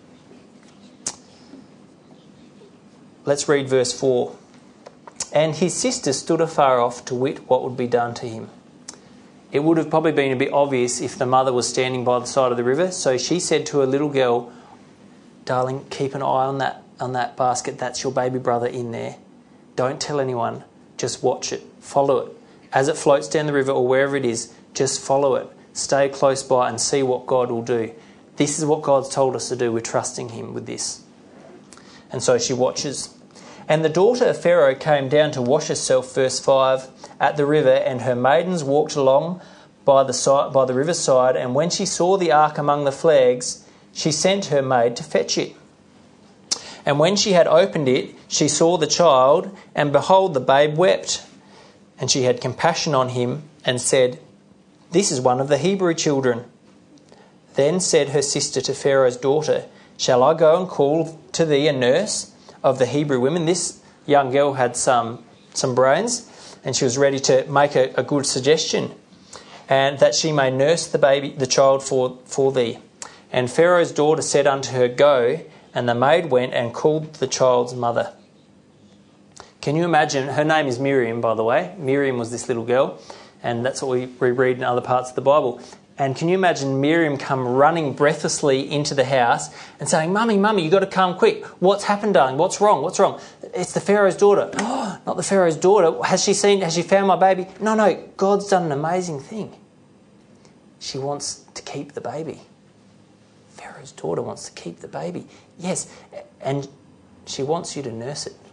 Let's read verse four. "And his sister stood afar off to wit what would be done to him." It would have probably been a bit obvious if the mother was standing by the side of the river. So she said to her little girl, "Darling, keep an eye on that on that basket. That's your baby brother in there. Don't tell anyone. Just watch it. Follow it. As it floats down the river or wherever it is, just follow it. Stay close by and see what God will do. This is what God's told us to do. We're trusting him with this." And so she watches. "And the daughter of Pharaoh came down to wash herself," verse five, "at the river, and her maidens walked along by the side, by the riverside, and when she saw the ark among the flags, she sent her maid to fetch it. And when she had opened it, she saw the child, and behold, the babe wept. And she had compassion on him, and said, 'This is one of the Hebrew children.' Then said her sister to Pharaoh's daughter, 'Shall I go and call to thee a nurse of the Hebrew women?'" This young girl had some some brains, and she was ready to make a, a good suggestion, "and that she may nurse the baby, the child for, for thee. And Pharaoh's daughter said unto her, Go, and the maid went and called the child's mother." Can you imagine? Her name is Miriam, by the way. Miriam was this little girl, and that's what we, we read in other parts of the Bible. And can you imagine Miriam come running breathlessly into the house and saying, "Mummy, Mummy, you've got to come quick. What's happened, darling? What's wrong? What's wrong?" "It's the Pharaoh's daughter." "Oh, not the Pharaoh's daughter. Has she seen, has she found my baby?" "No, no, God's done an amazing thing. She wants to keep the baby." Pharaoh's daughter wants to keep the baby. Yes, and she wants you to nurse it.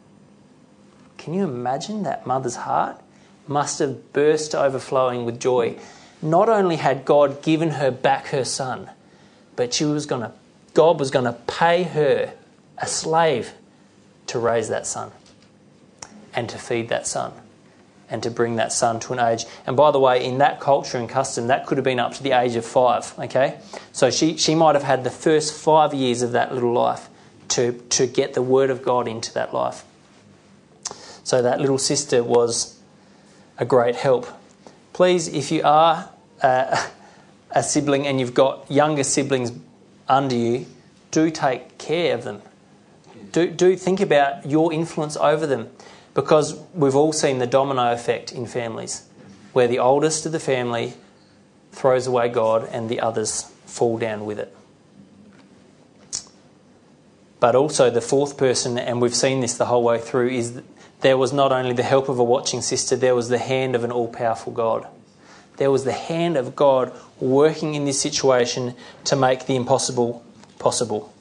Can you imagine that mother's heart? Must have burst overflowing with joy. Not only had God given her back her son, but she was going to, God was going to pay her, a slave, to raise that son and to feed that son and to bring that son to an age. And by the way, in that culture and custom, that could have been up to the age of five, okay? So she, she might have had the first five years of that little life to, to get the word of God into that life. So that little sister was a great help. Please, if you are uh, a sibling and you've got younger siblings under you, do take care of them. do, do think about your influence over them, because we've all seen the domino effect in families, where the oldest of the family throws away God and the others fall down with it. But also the fourth person, and we've seen this the whole way through, is that there was not only the help of a watching sister, there was the hand of an all-powerful God. There was the hand of God working in this situation to make the impossible possible.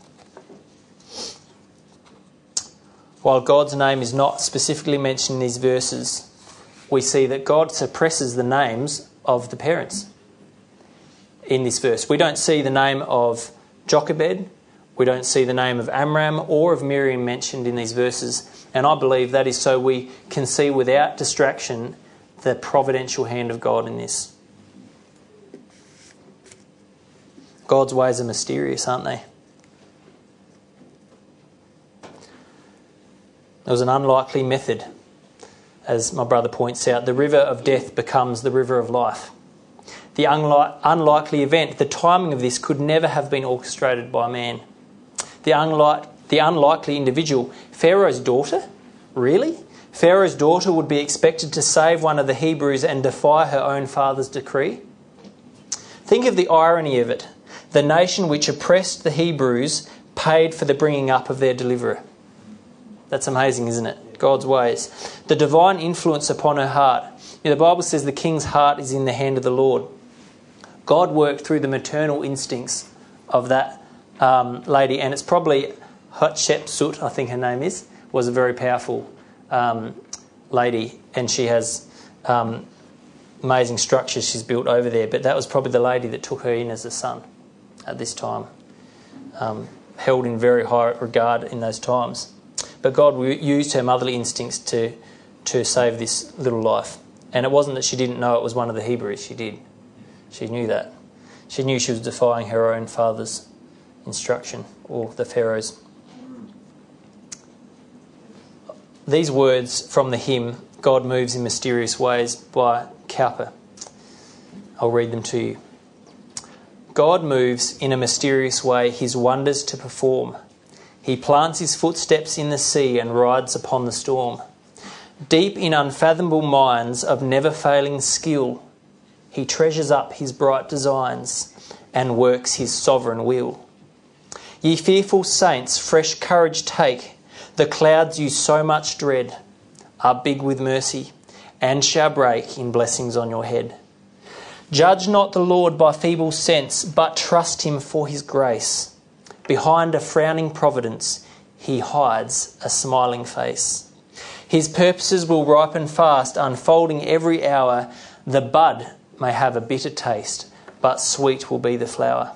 While God's name is not specifically mentioned in these verses, we see that God suppresses the names of the parents in this verse. We don't see the name of Jochebed, we don't see the name of Amram or of Miriam mentioned in these verses, and I believe that is so we can see without distraction the providential hand of God in this. God's ways are mysterious, aren't they? It was an unlikely method. As my brother points out, the river of death becomes the river of life. The unli- unlikely event, the timing of this could never have been orchestrated by man. The, unlike, the unlikely individual, Pharaoh's daughter? Really? Pharaoh's daughter would be expected to save one of the Hebrews and defy her own father's decree? Think of the irony of it. The nation which oppressed the Hebrews paid for the bringing up of their deliverer. That's amazing, isn't it? God's ways. The divine influence upon her heart. You know, the Bible says the king's heart is in the hand of the Lord. God worked through the maternal instincts of that um, lady, and it's probably Hatshepsut, I think her name is, was a very powerful um, lady, and she has um, amazing structures she's built over there, but that was probably the lady that took her in as a son at this time, um, held in very high regard in those times. But God used her motherly instincts to to save this little life. And it wasn't that she didn't know it was one of the Hebrews. She did. She knew that. She knew she was defying her own father's instruction, or the Pharaoh's. These words from the hymn, God Moves in Mysterious Ways, by Cowper. I'll read them to you. God moves in a mysterious way his wonders to perform. He plants his footsteps in the sea and rides upon the storm. Deep in unfathomable minds of never-failing skill, he treasures up his bright designs and works his sovereign will. Ye fearful saints, fresh courage take. The clouds you so much dread are big with mercy and shall break in blessings on your head. Judge not the Lord by feeble sense, but trust him for his grace. Behind a frowning providence, he hides a smiling face. His purposes will ripen fast, unfolding every hour. The bud may have a bitter taste, but sweet will be the flower.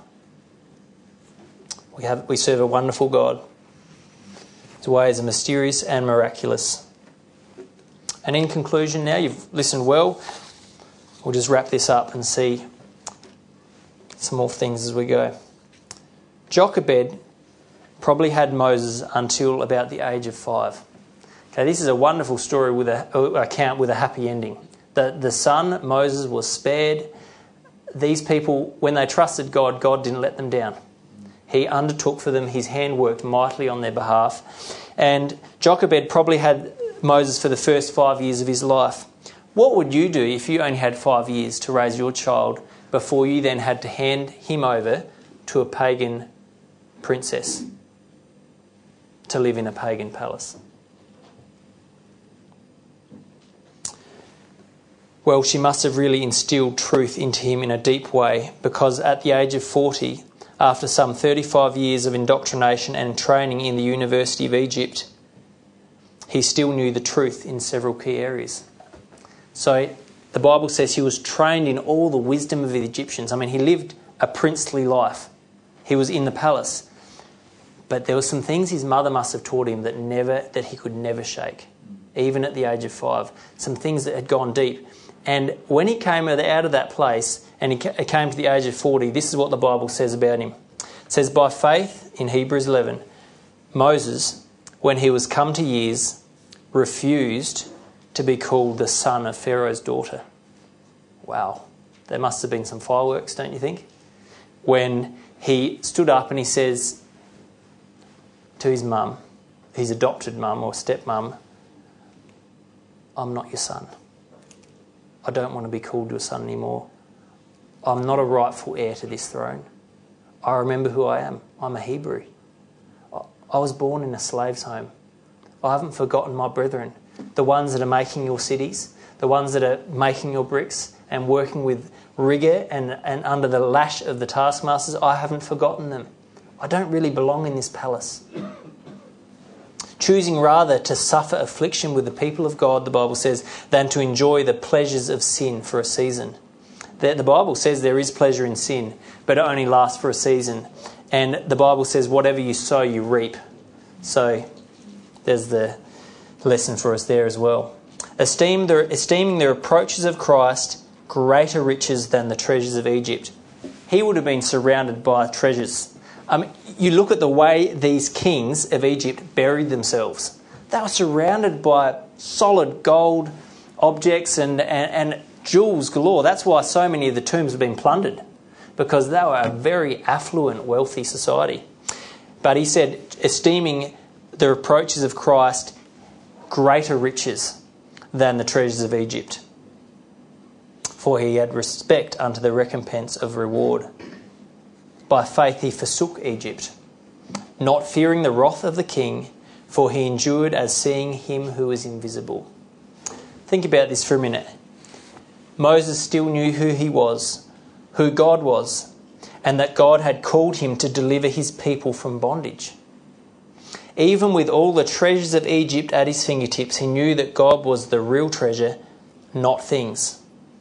We have we serve a wonderful God. His ways are mysterious and miraculous. And in conclusion now, you've listened well. We'll just wrap this up and see some more things as we go. Jochebed probably had Moses until about the age of five. Okay, this is a wonderful story with a account with a happy ending. The, the son, Moses, was spared. These people, when they trusted God, God didn't let them down. He undertook for them. His hand worked mightily on their behalf. And Jochebed probably had Moses for the first five years of his life. What would you do if you only had five years to raise your child before you then had to hand him over to a pagan princess to live in a pagan palace? Well, she must have really instilled truth into him in a deep way, because at the age of forty, after some thirty-five years of indoctrination and training in the University of Egypt, he still knew the truth in several key areas. So the Bible says he was trained in all the wisdom of the Egyptians. I mean, he lived a princely life. He was in the palace. But there were some things his mother must have taught him that never that he could never shake, even at the age of five. Some things that had gone deep. And when he came out of that place and he came to the age of forty, this is what the Bible says about him. It says, by faith, in Hebrews eleven, Moses, when he was come to years, refused to be called the son of Pharaoh's daughter. Wow. There must have been some fireworks, don't you think? When he stood up and he says to his mum, his adopted mum or stepmum, I'm not your son. I don't want to be called your son anymore. I'm not a rightful heir to this throne. I remember who I am. I'm a Hebrew. I was born in a slave's home. I haven't forgotten my brethren, the ones that are making your cities, the ones that are making your bricks and working with rigour and, and under the lash of the taskmasters. I haven't forgotten them. I don't really belong in this palace. Choosing rather to suffer affliction with the people of God, the Bible says, than to enjoy the pleasures of sin for a season. The, the Bible says there is pleasure in sin, but it only lasts for a season. And the Bible says whatever you sow, you reap. So there's the lesson for us there as well. Esteem the, esteeming the reproaches of Christ greater riches than the treasures of Egypt. He would have been surrounded by treasures. Um, you look at the way these kings of Egypt buried themselves. They were surrounded by solid gold objects and, and, and jewels galore. That's why so many of the tombs have been plundered, because they were a very affluent, wealthy society. But he said, esteeming the reproaches of Christ greater riches than the treasures of Egypt, for he had respect unto the recompense of reward. By faith he forsook Egypt, not fearing the wrath of the king, for he endured as seeing him who is invisible. Think about this for a minute. Moses still knew who he was, who God was, and that God had called him to deliver his people from bondage. Even with all the treasures of Egypt at his fingertips, he knew that God was the real treasure, not things.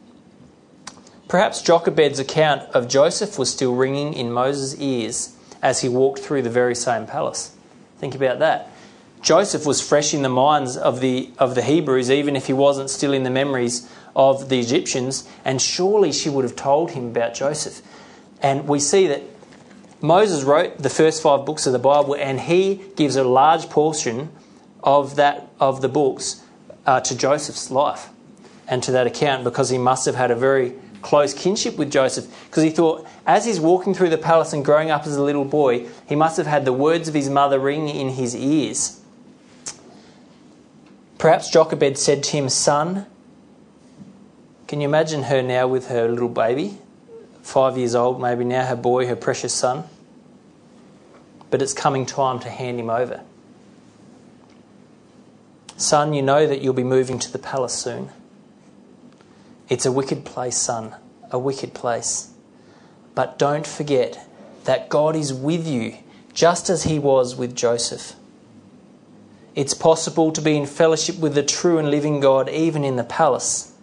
Perhaps Jochebed's account of Joseph was still ringing in Moses' ears as he walked through the very same palace. Think about that. Joseph was fresh in the minds of the of the Hebrews, even if he wasn't still in the memories of the Egyptians, and surely she would have told him about Joseph. And we see that Moses wrote the first five books of the Bible, and he gives a large portion of that of the books uh, to Joseph's life and to that account, because he must have had a very close kinship with Joseph, because he thought as he's walking through the palace and growing up as a little boy, he must have had the words of his mother ringing in his ears. Perhaps Jochebed said to him, "Son," can you imagine her now with her little baby, five years old maybe now, her boy, her precious son? But it's coming time to hand him over. "Son, you know that you'll be moving to the palace soon. It's a wicked place, son, a wicked place. But don't forget that God is with you, just as he was with Joseph. It's possible to be in fellowship with the true and living God even in the palace.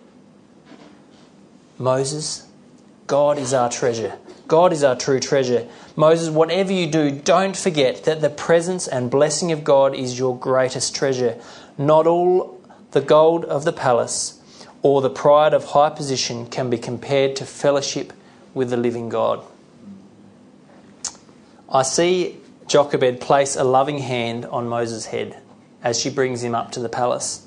Moses, God is our treasure. God is our true treasure. Moses, whatever you do, don't forget that the presence and blessing of God is your greatest treasure. Not all the gold of the palace or the pride of high position can be compared to fellowship with the living God." I see Jochebed place a loving hand on Moses' head as she brings him up to the palace.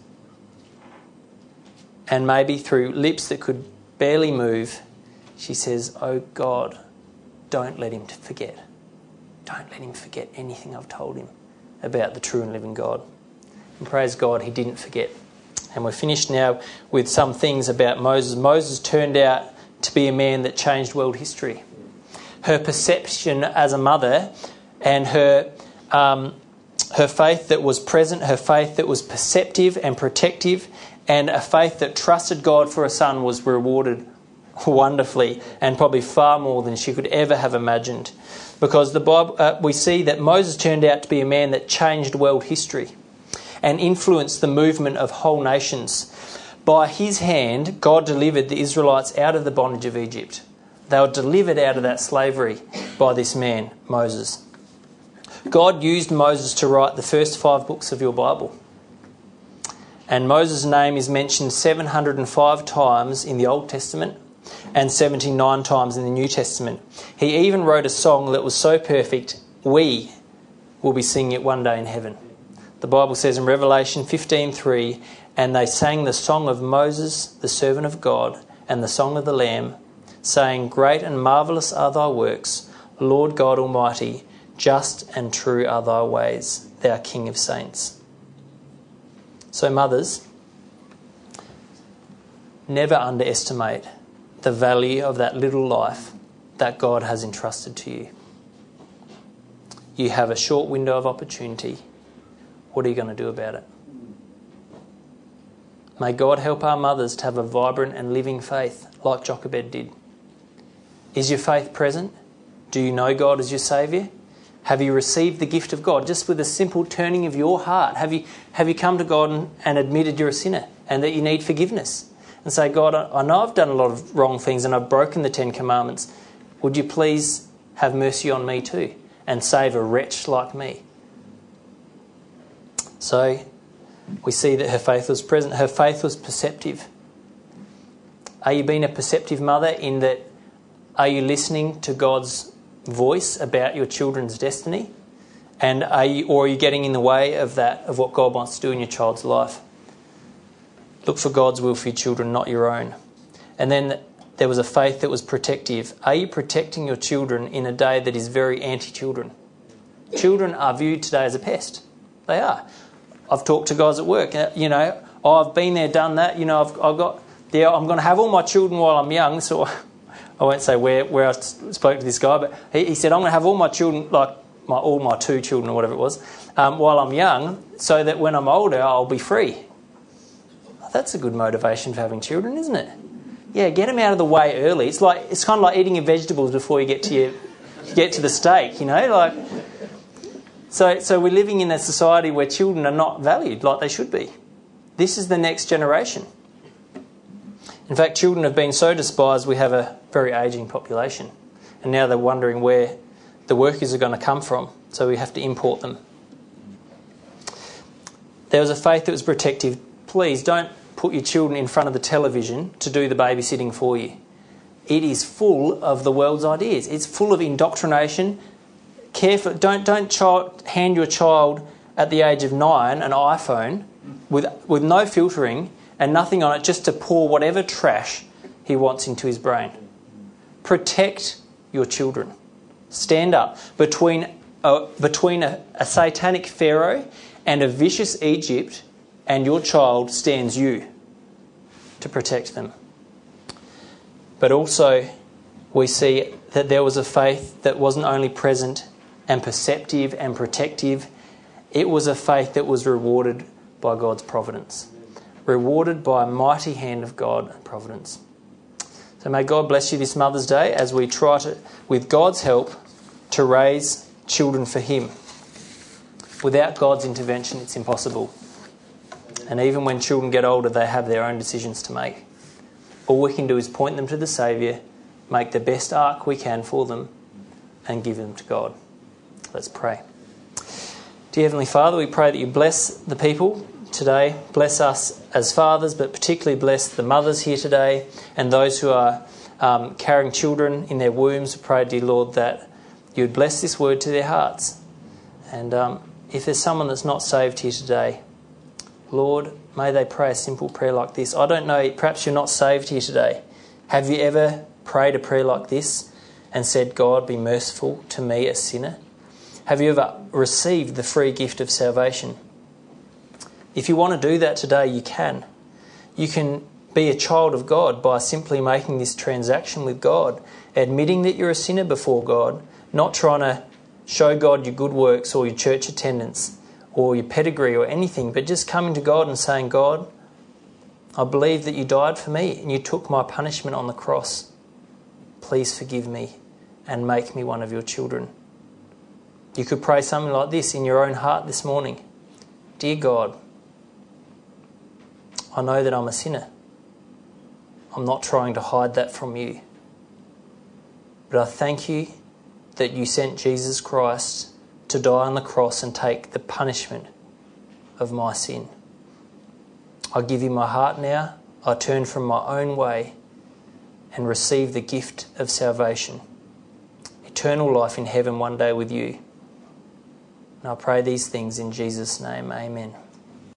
And maybe through lips that could barely move, she says, "Oh God, don't let him forget. Don't let him forget anything I've told him about the true and living God." And praise God, he didn't forget. And we're finished now with some things about Moses. Moses turned out to be a man that changed world history. Her perception as a mother and her um, her faith that was present, her faith that was perceptive and protective, and a faith that trusted God for a son was rewarded wonderfully, and probably far more than she could ever have imagined. Because the Bible, uh, we see that Moses turned out to be a man that changed world history and influenced the movement of whole nations. By his hand, God delivered the Israelites out of the bondage of Egypt. They were delivered out of that slavery by this man, Moses. God used Moses to write the first five books of your Bible. And Moses' name is mentioned seven hundred five times in the Old Testament and seventy-nine times in the New Testament. He even wrote a song that was so perfect, we will be singing it one day in heaven. The Bible says in Revelation fifteen three, "And they sang the song of Moses, the servant of God, and the song of the Lamb, saying, Great and marvellous are thy works, Lord God Almighty, just and true are thy ways. thou King of saints. So mothers, never underestimate the value of that little life that God has entrusted to you. You have a short window of opportunity. What are you going to do about it? May God help our mothers to have a vibrant and living faith like Jochebed did. Is your faith present? Do you know God as your Saviour? Have you received the gift of God just with a simple turning of your heart? Have you have you come to God and, and admitted you're a sinner and that you need forgiveness? And say, God, I, I know I've done a lot of wrong things and I've broken the Ten Commandments. Would you please have mercy on me too and save a wretch like me? So we see that her faith was present. Her faith was perceptive. Are you being a perceptive mother in that, are you listening to God's voice about your children's destiny? And are you, or are you getting in the way of that, of what God wants to do in your child's life? Look for God's will for your children, not your own. And then there was a faith that was protective. Are you protecting your children in a day that is very anti-children? Children are viewed today as a pest. They are. I've talked to guys at work, you know, oh, I've been there, done that, you know, I've, I've got, yeah, I'm going to have all my children while I'm young. So I won't say where, where I spoke to this guy, but he, he said, I'm going to have all my children, like my, all my two children or whatever it was, um, while I'm young, so that when I'm older, I'll be free. That's a good motivation for having children, isn't it? Yeah, get them out of the way early. It's like it's kind of like eating your vegetables before you get to your get to the steak, you know. Like, so so we're living in a society where children are not valued like they should be. This is the next generation. In fact, children have been so despised. We have a very ageing population, and now they're wondering where the workers are going to come from. So we have to import them. There was a faith that was protective. Please don't put your children in front of the television to do the babysitting for you. It is full of the world's ideas. It's full of indoctrination. Careful, don't don't child, hand your child at the age of nine an iPhone with with no filtering and nothing on it, just to pour whatever trash he wants into his brain. Protect your children. Stand up between a, between a, a satanic Pharaoh and a vicious Egypt, and your child stands you to protect them. But also we see that there was a faith that wasn't only present and perceptive and protective, it was a faith that was rewarded by God's providence. Rewarded by a mighty hand of God and providence. So may God bless you this Mother's Day as we try to, with God's help, to raise children for Him. Without God's intervention, it's impossible. And even when children get older, they have their own decisions to make. All we can do is point them to the Saviour, make the best ark we can for them, and give them to God. Let's pray. Dear Heavenly Father, we pray that you bless the people today. Bless us as fathers, but particularly bless the mothers here today and those who are um, carrying children in their wombs. We pray, dear Lord, that you would bless this word to their hearts. And um, if there's someone that's not saved here today, Lord, may they pray a simple prayer like this. I don't know, perhaps you're not saved here today. Have you ever prayed a prayer like this and said, God, be merciful to me, a sinner? Have you ever received the free gift of salvation? If you want to do that today, you can. You can be a child of God by simply making this transaction with God, admitting that you're a sinner before God, not trying to show God your good works or your church attendance or your pedigree or anything, but just coming to God and saying, God, I believe that you died for me and you took my punishment on the cross. Please forgive me and make me one of your children. You could pray something like this in your own heart this morning. Dear God, I know that I'm a sinner. I'm not trying to hide that from you. But I thank you that you sent Jesus Christ to die on the cross and take the punishment of my sin. I give you my heart now. I turn from my own way and receive the gift of salvation. Eternal life in heaven one day with you. And I pray these things in Jesus' name. Amen.